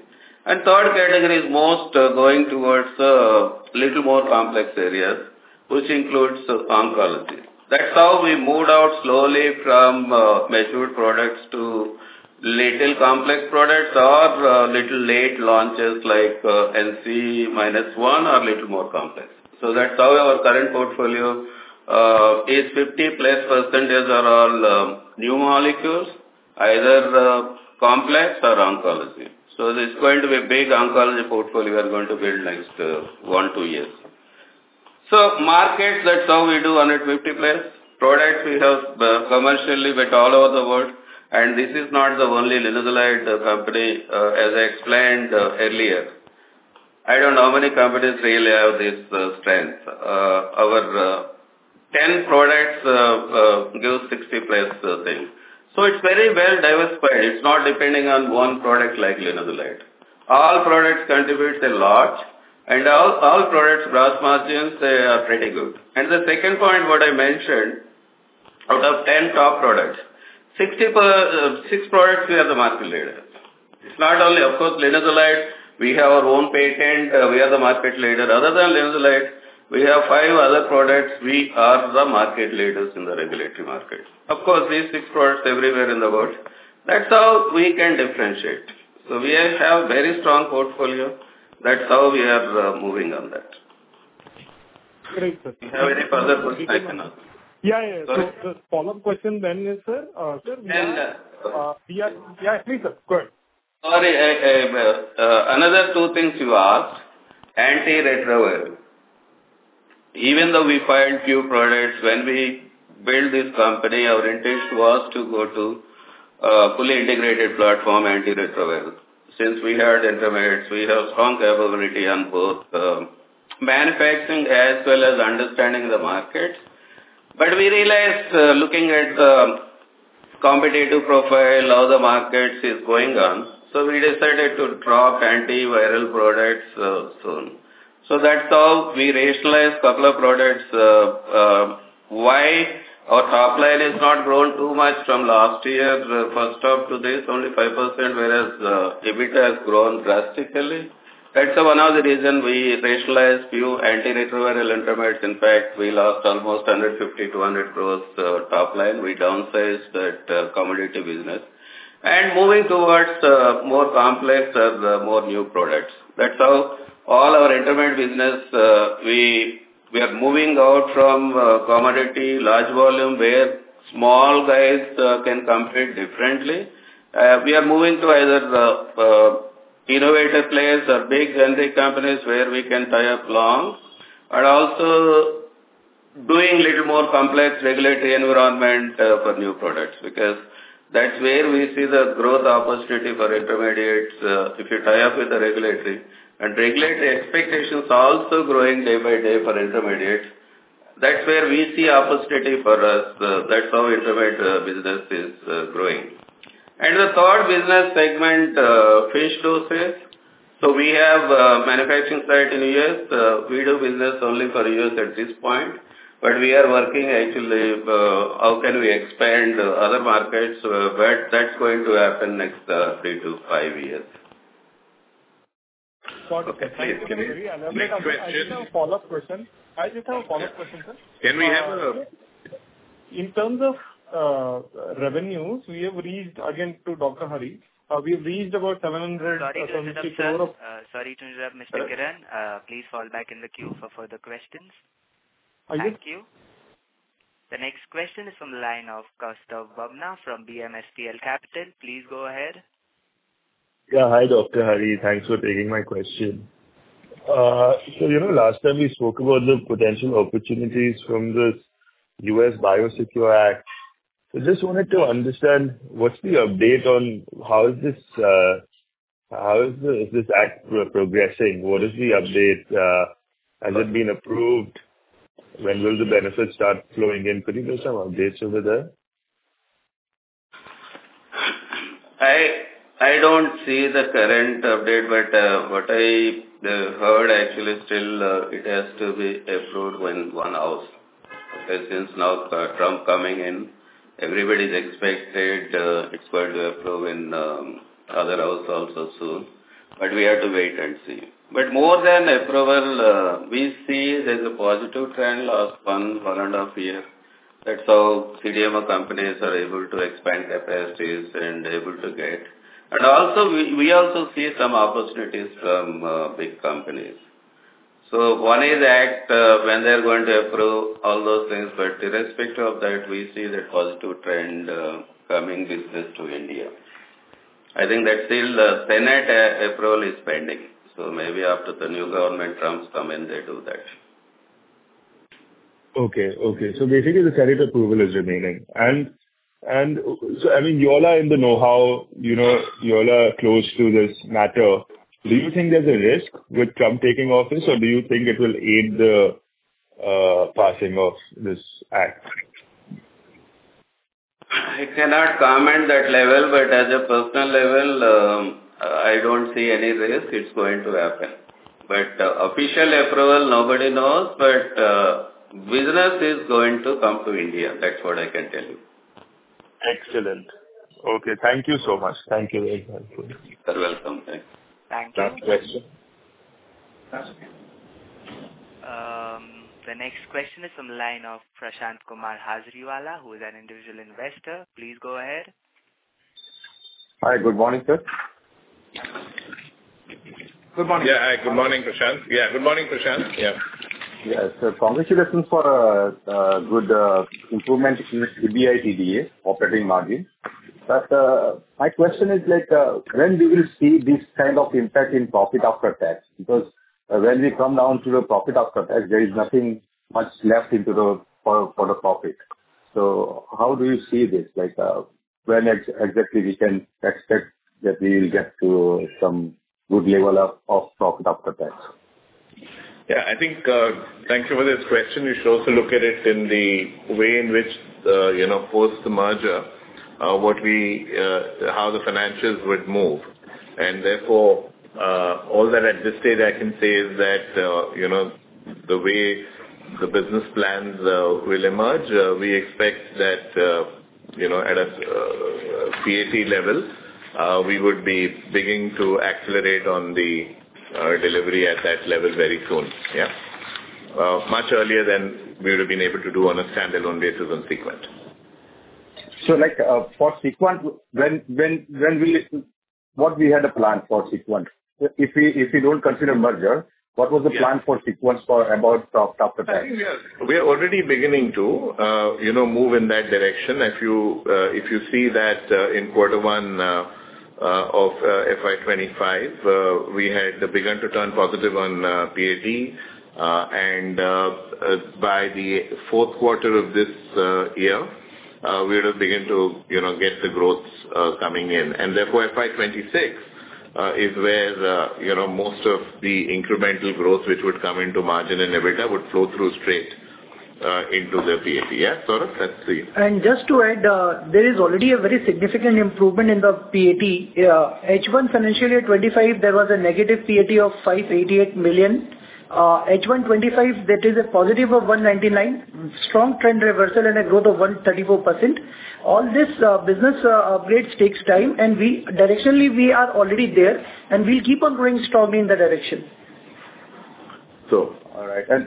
And third category is most uh, going towards uh, little more complex areas, which includes uh, oncology. That's how we moved out slowly from uh, matured products to little complex products or uh, little late launches like uh, N C minus one or little more complex. So that's how our current portfolio uh, is fifty plus percentage are all uh, new molecules, either uh, complex or oncology. So this is going to be a big oncology portfolio we are going to build next uh, one, two years. So markets, that's how we do one hundred fifty plus. Products we have uh, commercially with all over the world. And this is not the only linezolid uh, company, uh, as I explained uh, earlier. I don't know how many companies really have this uh, strength. Uh, our uh, ten products uh, uh, give sixty plus uh, things. So it's very well diversified. It's not depending on one product like linezolid. All products contribute a lot. And all, all products, gross margins, they are pretty good. And the second point, what I mentioned, out of ten top products, sixty per, uh, six products we are the market leader. It's not only, of course, linezolid, we have our own patent, uh, we are the market leader. Other than linezolid, we have five other products, we are the market leaders in the regulatory market. Of course, these six products everywhere in the world. That's how we can differentiate. So we have very strong portfolio. That's how we are uh, moving on that. Great, sir. Do you have any further questions I can ask? Yeah, yeah. Sorry? So the follow-up question then is, sir, uh, sir, we and, are, uh, we are, yeah, please, sir, go ahead. Sorry, I, I, uh, another two things you asked, antiretroviral. Even though we filed few products, when we built this company, our intent was to go to uh, fully integrated platform antiretroviral. Since we had intermediates, we have strong capability on both uh, manufacturing as well as understanding the market. But we realized, uh, looking at the competitive profile, how the market is going on, so we decided to drop antiviral products uh, soon. So that's how we rationalized couple of products. Uh, uh, why our top line is not grown too much from last year, uh, first half to this, only five percent, whereas uh, EBITDA has grown drastically. That's one of the reasons we rationalized few antiretroviral intermediates. In fact, we lost almost one hundred fifty to one hundred crores uh, top line. We downsized that uh, commodity business. And moving towards uh, more complex or uh, more new products. That's how all our intermediate business, uh, we we are moving out from uh, commodity, large volume, where small guys uh, can compete differently. Uh, we are moving to either uh, uh, innovative players or big generic companies where we can tie up long, and also doing little more complex regulatory environment uh, for new products, because that's where we see the growth opportunity for intermediates uh, if you tie up with the regulatory. And regulatory expectations also growing day by day for intermediates. That's where we see opportunity for us. Uh, that's how intermediate uh, business is uh, growing. And the third business segment, uh, fish doses. So we have uh, manufacturing site in U S. Uh, we do business only for U S at this point. But we are working actually, uh, how can we expand uh, other markets, uh, but that's going to happen next uh, three to five years. Got it. Okay, Thank you please. very elaborate. Next I question. just have a follow-up question. I just have a follow-up question, sir. Can we have Uh, a... In terms of uh, revenues, we have reached, again to Doctor Hari, uh, we have reached about seven hundred Sorry to interrupt, seventy sir. crore of... Uh, sorry to interrupt, Mister Kiran. Uh, please fall back in the queue for further questions. Are you- Thank you. The next question is from the line of Kaustav Bubna from B M S P L Capital. Please go ahead. Yeah, hi, Doctor Hari. Thanks for taking my question. Uh, so, you know, last time we spoke about the potential opportunities from this U S Biosecure Act. So just wanted to understand what's the update on how is this, uh, how is, the, is this act pro- progressing? What is the update? Uh, has it been approved? When will the benefits start flowing in? Could you give some updates over there? I I don't see the current update, but uh, what I uh, heard actually still uh, it has to be approved in one house. Okay, since now uh, Trump coming in, everybody is expected uh, it's going to approve in um, other house also soon. but we have to wait and see. But more than approval, uh, we see there's a positive trend last one, one and a half year. That's how C D M O companies are able to expand capacities and able to get. And also, we, we also see some opportunities from uh, big companies. So one is that uh, when they're going to approve all those things, but irrespective of that, we see that positive trend uh, coming business to India. I think that still the Senate uh, approval is pending. So maybe after the new government Trump's come in, they do that. Okay, okay. So basically the Senate approval is remaining. And, and so, I mean, you all are in the know-how, you know, you all are close to this matter. Do you think there's a risk with Trump taking office, or do you think it will aid the uh, passing of this act? I cannot comment that level, but as a personal level, um, I don't see any risk. It's going to happen. But uh, official approval, nobody knows, but uh, business is going to come to India. That's what I can tell you. Excellent. Okay, thank you so much. Thank you very much. You're welcome. Thanks. Thank you. Last question. Um, the next question is from the line of Prashant Kumar Hazriwala, who is an individual investor. Please go ahead. Hi, good morning, sir. Good morning. Yeah, hi, good morning, Prashant. Yeah, good morning, Prashant. Yeah. Yes, sir. Congratulations for a, a good uh, improvement in EBITDA, operating margin. But uh, my question is like, uh, when we will see this kind of impact in profit after tax? Because uh, when we come down to the profit after tax, there is nothing much left into the for, for the profit. So how do you see this? Like, uh, when ex- exactly we can expect that we will get to some good level of, of profit after tax? Yeah, I think, uh, thank you for this question. You should also look at it in the way in which, uh, you know, post the merger, uh, what we, uh, how the financials would move. And therefore, uh, all that at this stage I can say is that, uh, you know, the way the business plans uh, will emerge, uh, we expect that, uh, you know, at a uh, P A T level, uh, we would be beginning to accelerate on the Uh, delivery at that level very soon. Yeah, uh, much earlier than we would have been able to do on a standalone basis on Sequent. So, like uh, for Sequent, when when when will it, what we had a plan for Sequent? If we if we don't consider merger, what was the yeah. plan for Sequent for about profit after tax? I think we are we are already beginning to uh, you know move in that direction. If you uh, if you see that uh, in quarter one. Uh, Uh, of uh, F Y twenty-five, uh, we had begun to turn positive on uh, P A T, uh, and uh, uh, by the fourth quarter of this uh, year, uh, we would have begun to, you know, get the growth uh, coming in. And therefore, F Y twenty-six uh, is where, uh, you know, most of the incremental growth which would come into margin and EBITDA would flow through straight Uh, into the P A T. Yeah, Saurabh, let's see. And just to add, uh, there is already a very significant improvement in the P A T. Uh, H one financial year twenty-five, there was a negative P A T of five hundred eighty-eight million. Uh, H one twenty-five, that is a positive of one hundred ninety-nine. Strong trend reversal and a growth of one hundred thirty-four percent. All this uh, business uh, upgrades takes time, and we directionally we are already there, and we'll keep on growing strongly in the direction. So, all right. And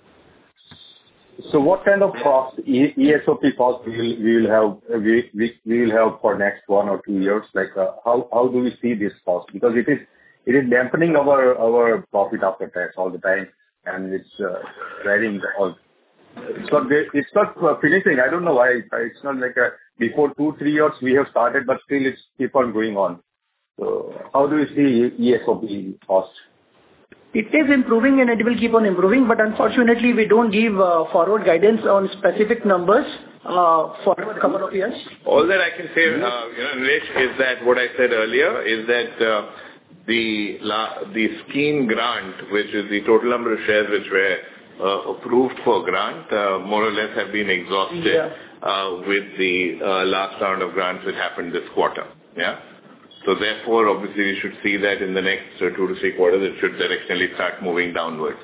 so what kind of cost, E S O P cost we will, we will have, we, we, we will have for next one or two years? Like, uh, how, how do we see this cost? Because it is, it is dampening our, our profit after tax all the time, and it's uh, driving the all. It's not, it's not finishing. I don't know why. It's not like a, before two, three years we have started, but still it's keep on going on. So how do you see E S O P cost? It is improving and it will keep on improving, but unfortunately we don't give uh, forward guidance on specific numbers uh, for a couple of years. All that I can say, uh, you know, Nilesh, is that what I said earlier is that uh, the la the scheme grant, which is the total number of shares which were uh, approved for grant, uh, more or less have been exhausted yeah. uh, with the uh, last round of grants which happened this quarter. Yeah. So therefore, obviously, we should see that in the next uh, two to three quarters, it should directionally start moving downwards.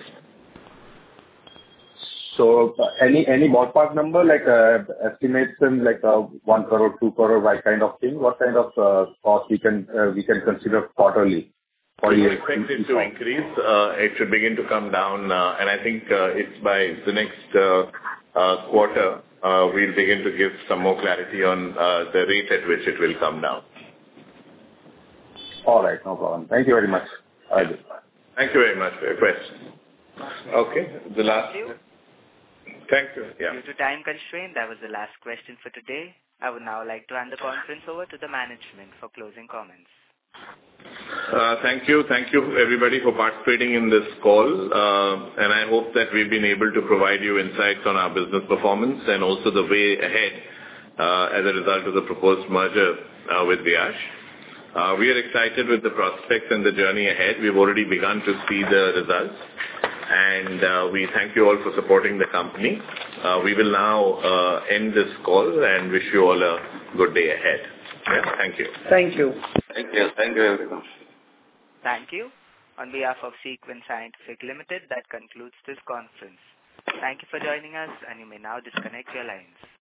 So uh, any any ballpark number, like uh, estimation, like uh, one crore, two crore, that kind of thing? What kind of uh, cost we can uh, we can consider quarterly Or We you expect it to increase. Uh, It should begin to come down, uh, and I think uh, it's by the next uh, uh, quarter, uh, we'll begin to give some more clarity on uh, the rate at which it will come down. All right. No problem. Thank you very much. I do. Thank you very much for your question. Okay. The last. Thank you. Thank you. Yeah. Due to time constraint, that was the last question for today. I would now like to hand the conference over to the management for closing comments. Uh, Thank you. Thank you, everybody, for participating in this call. Uh, and I hope that we've been able to provide you insights on our business performance and also the way ahead uh, as a result of the proposed merger uh, with Viyash. Uh, we are excited with the prospects and the journey ahead. We've already begun to see the results. And uh, we thank you all for supporting the company. Uh, we will now uh, end this call and wish you all a good day ahead. Yeah, thank you. Thank you. Thank you. Thank you, everyone. Thank you. On behalf of Sequent Scientific Limited, that concludes this conference. Thank you for joining us, and you may now disconnect your lines.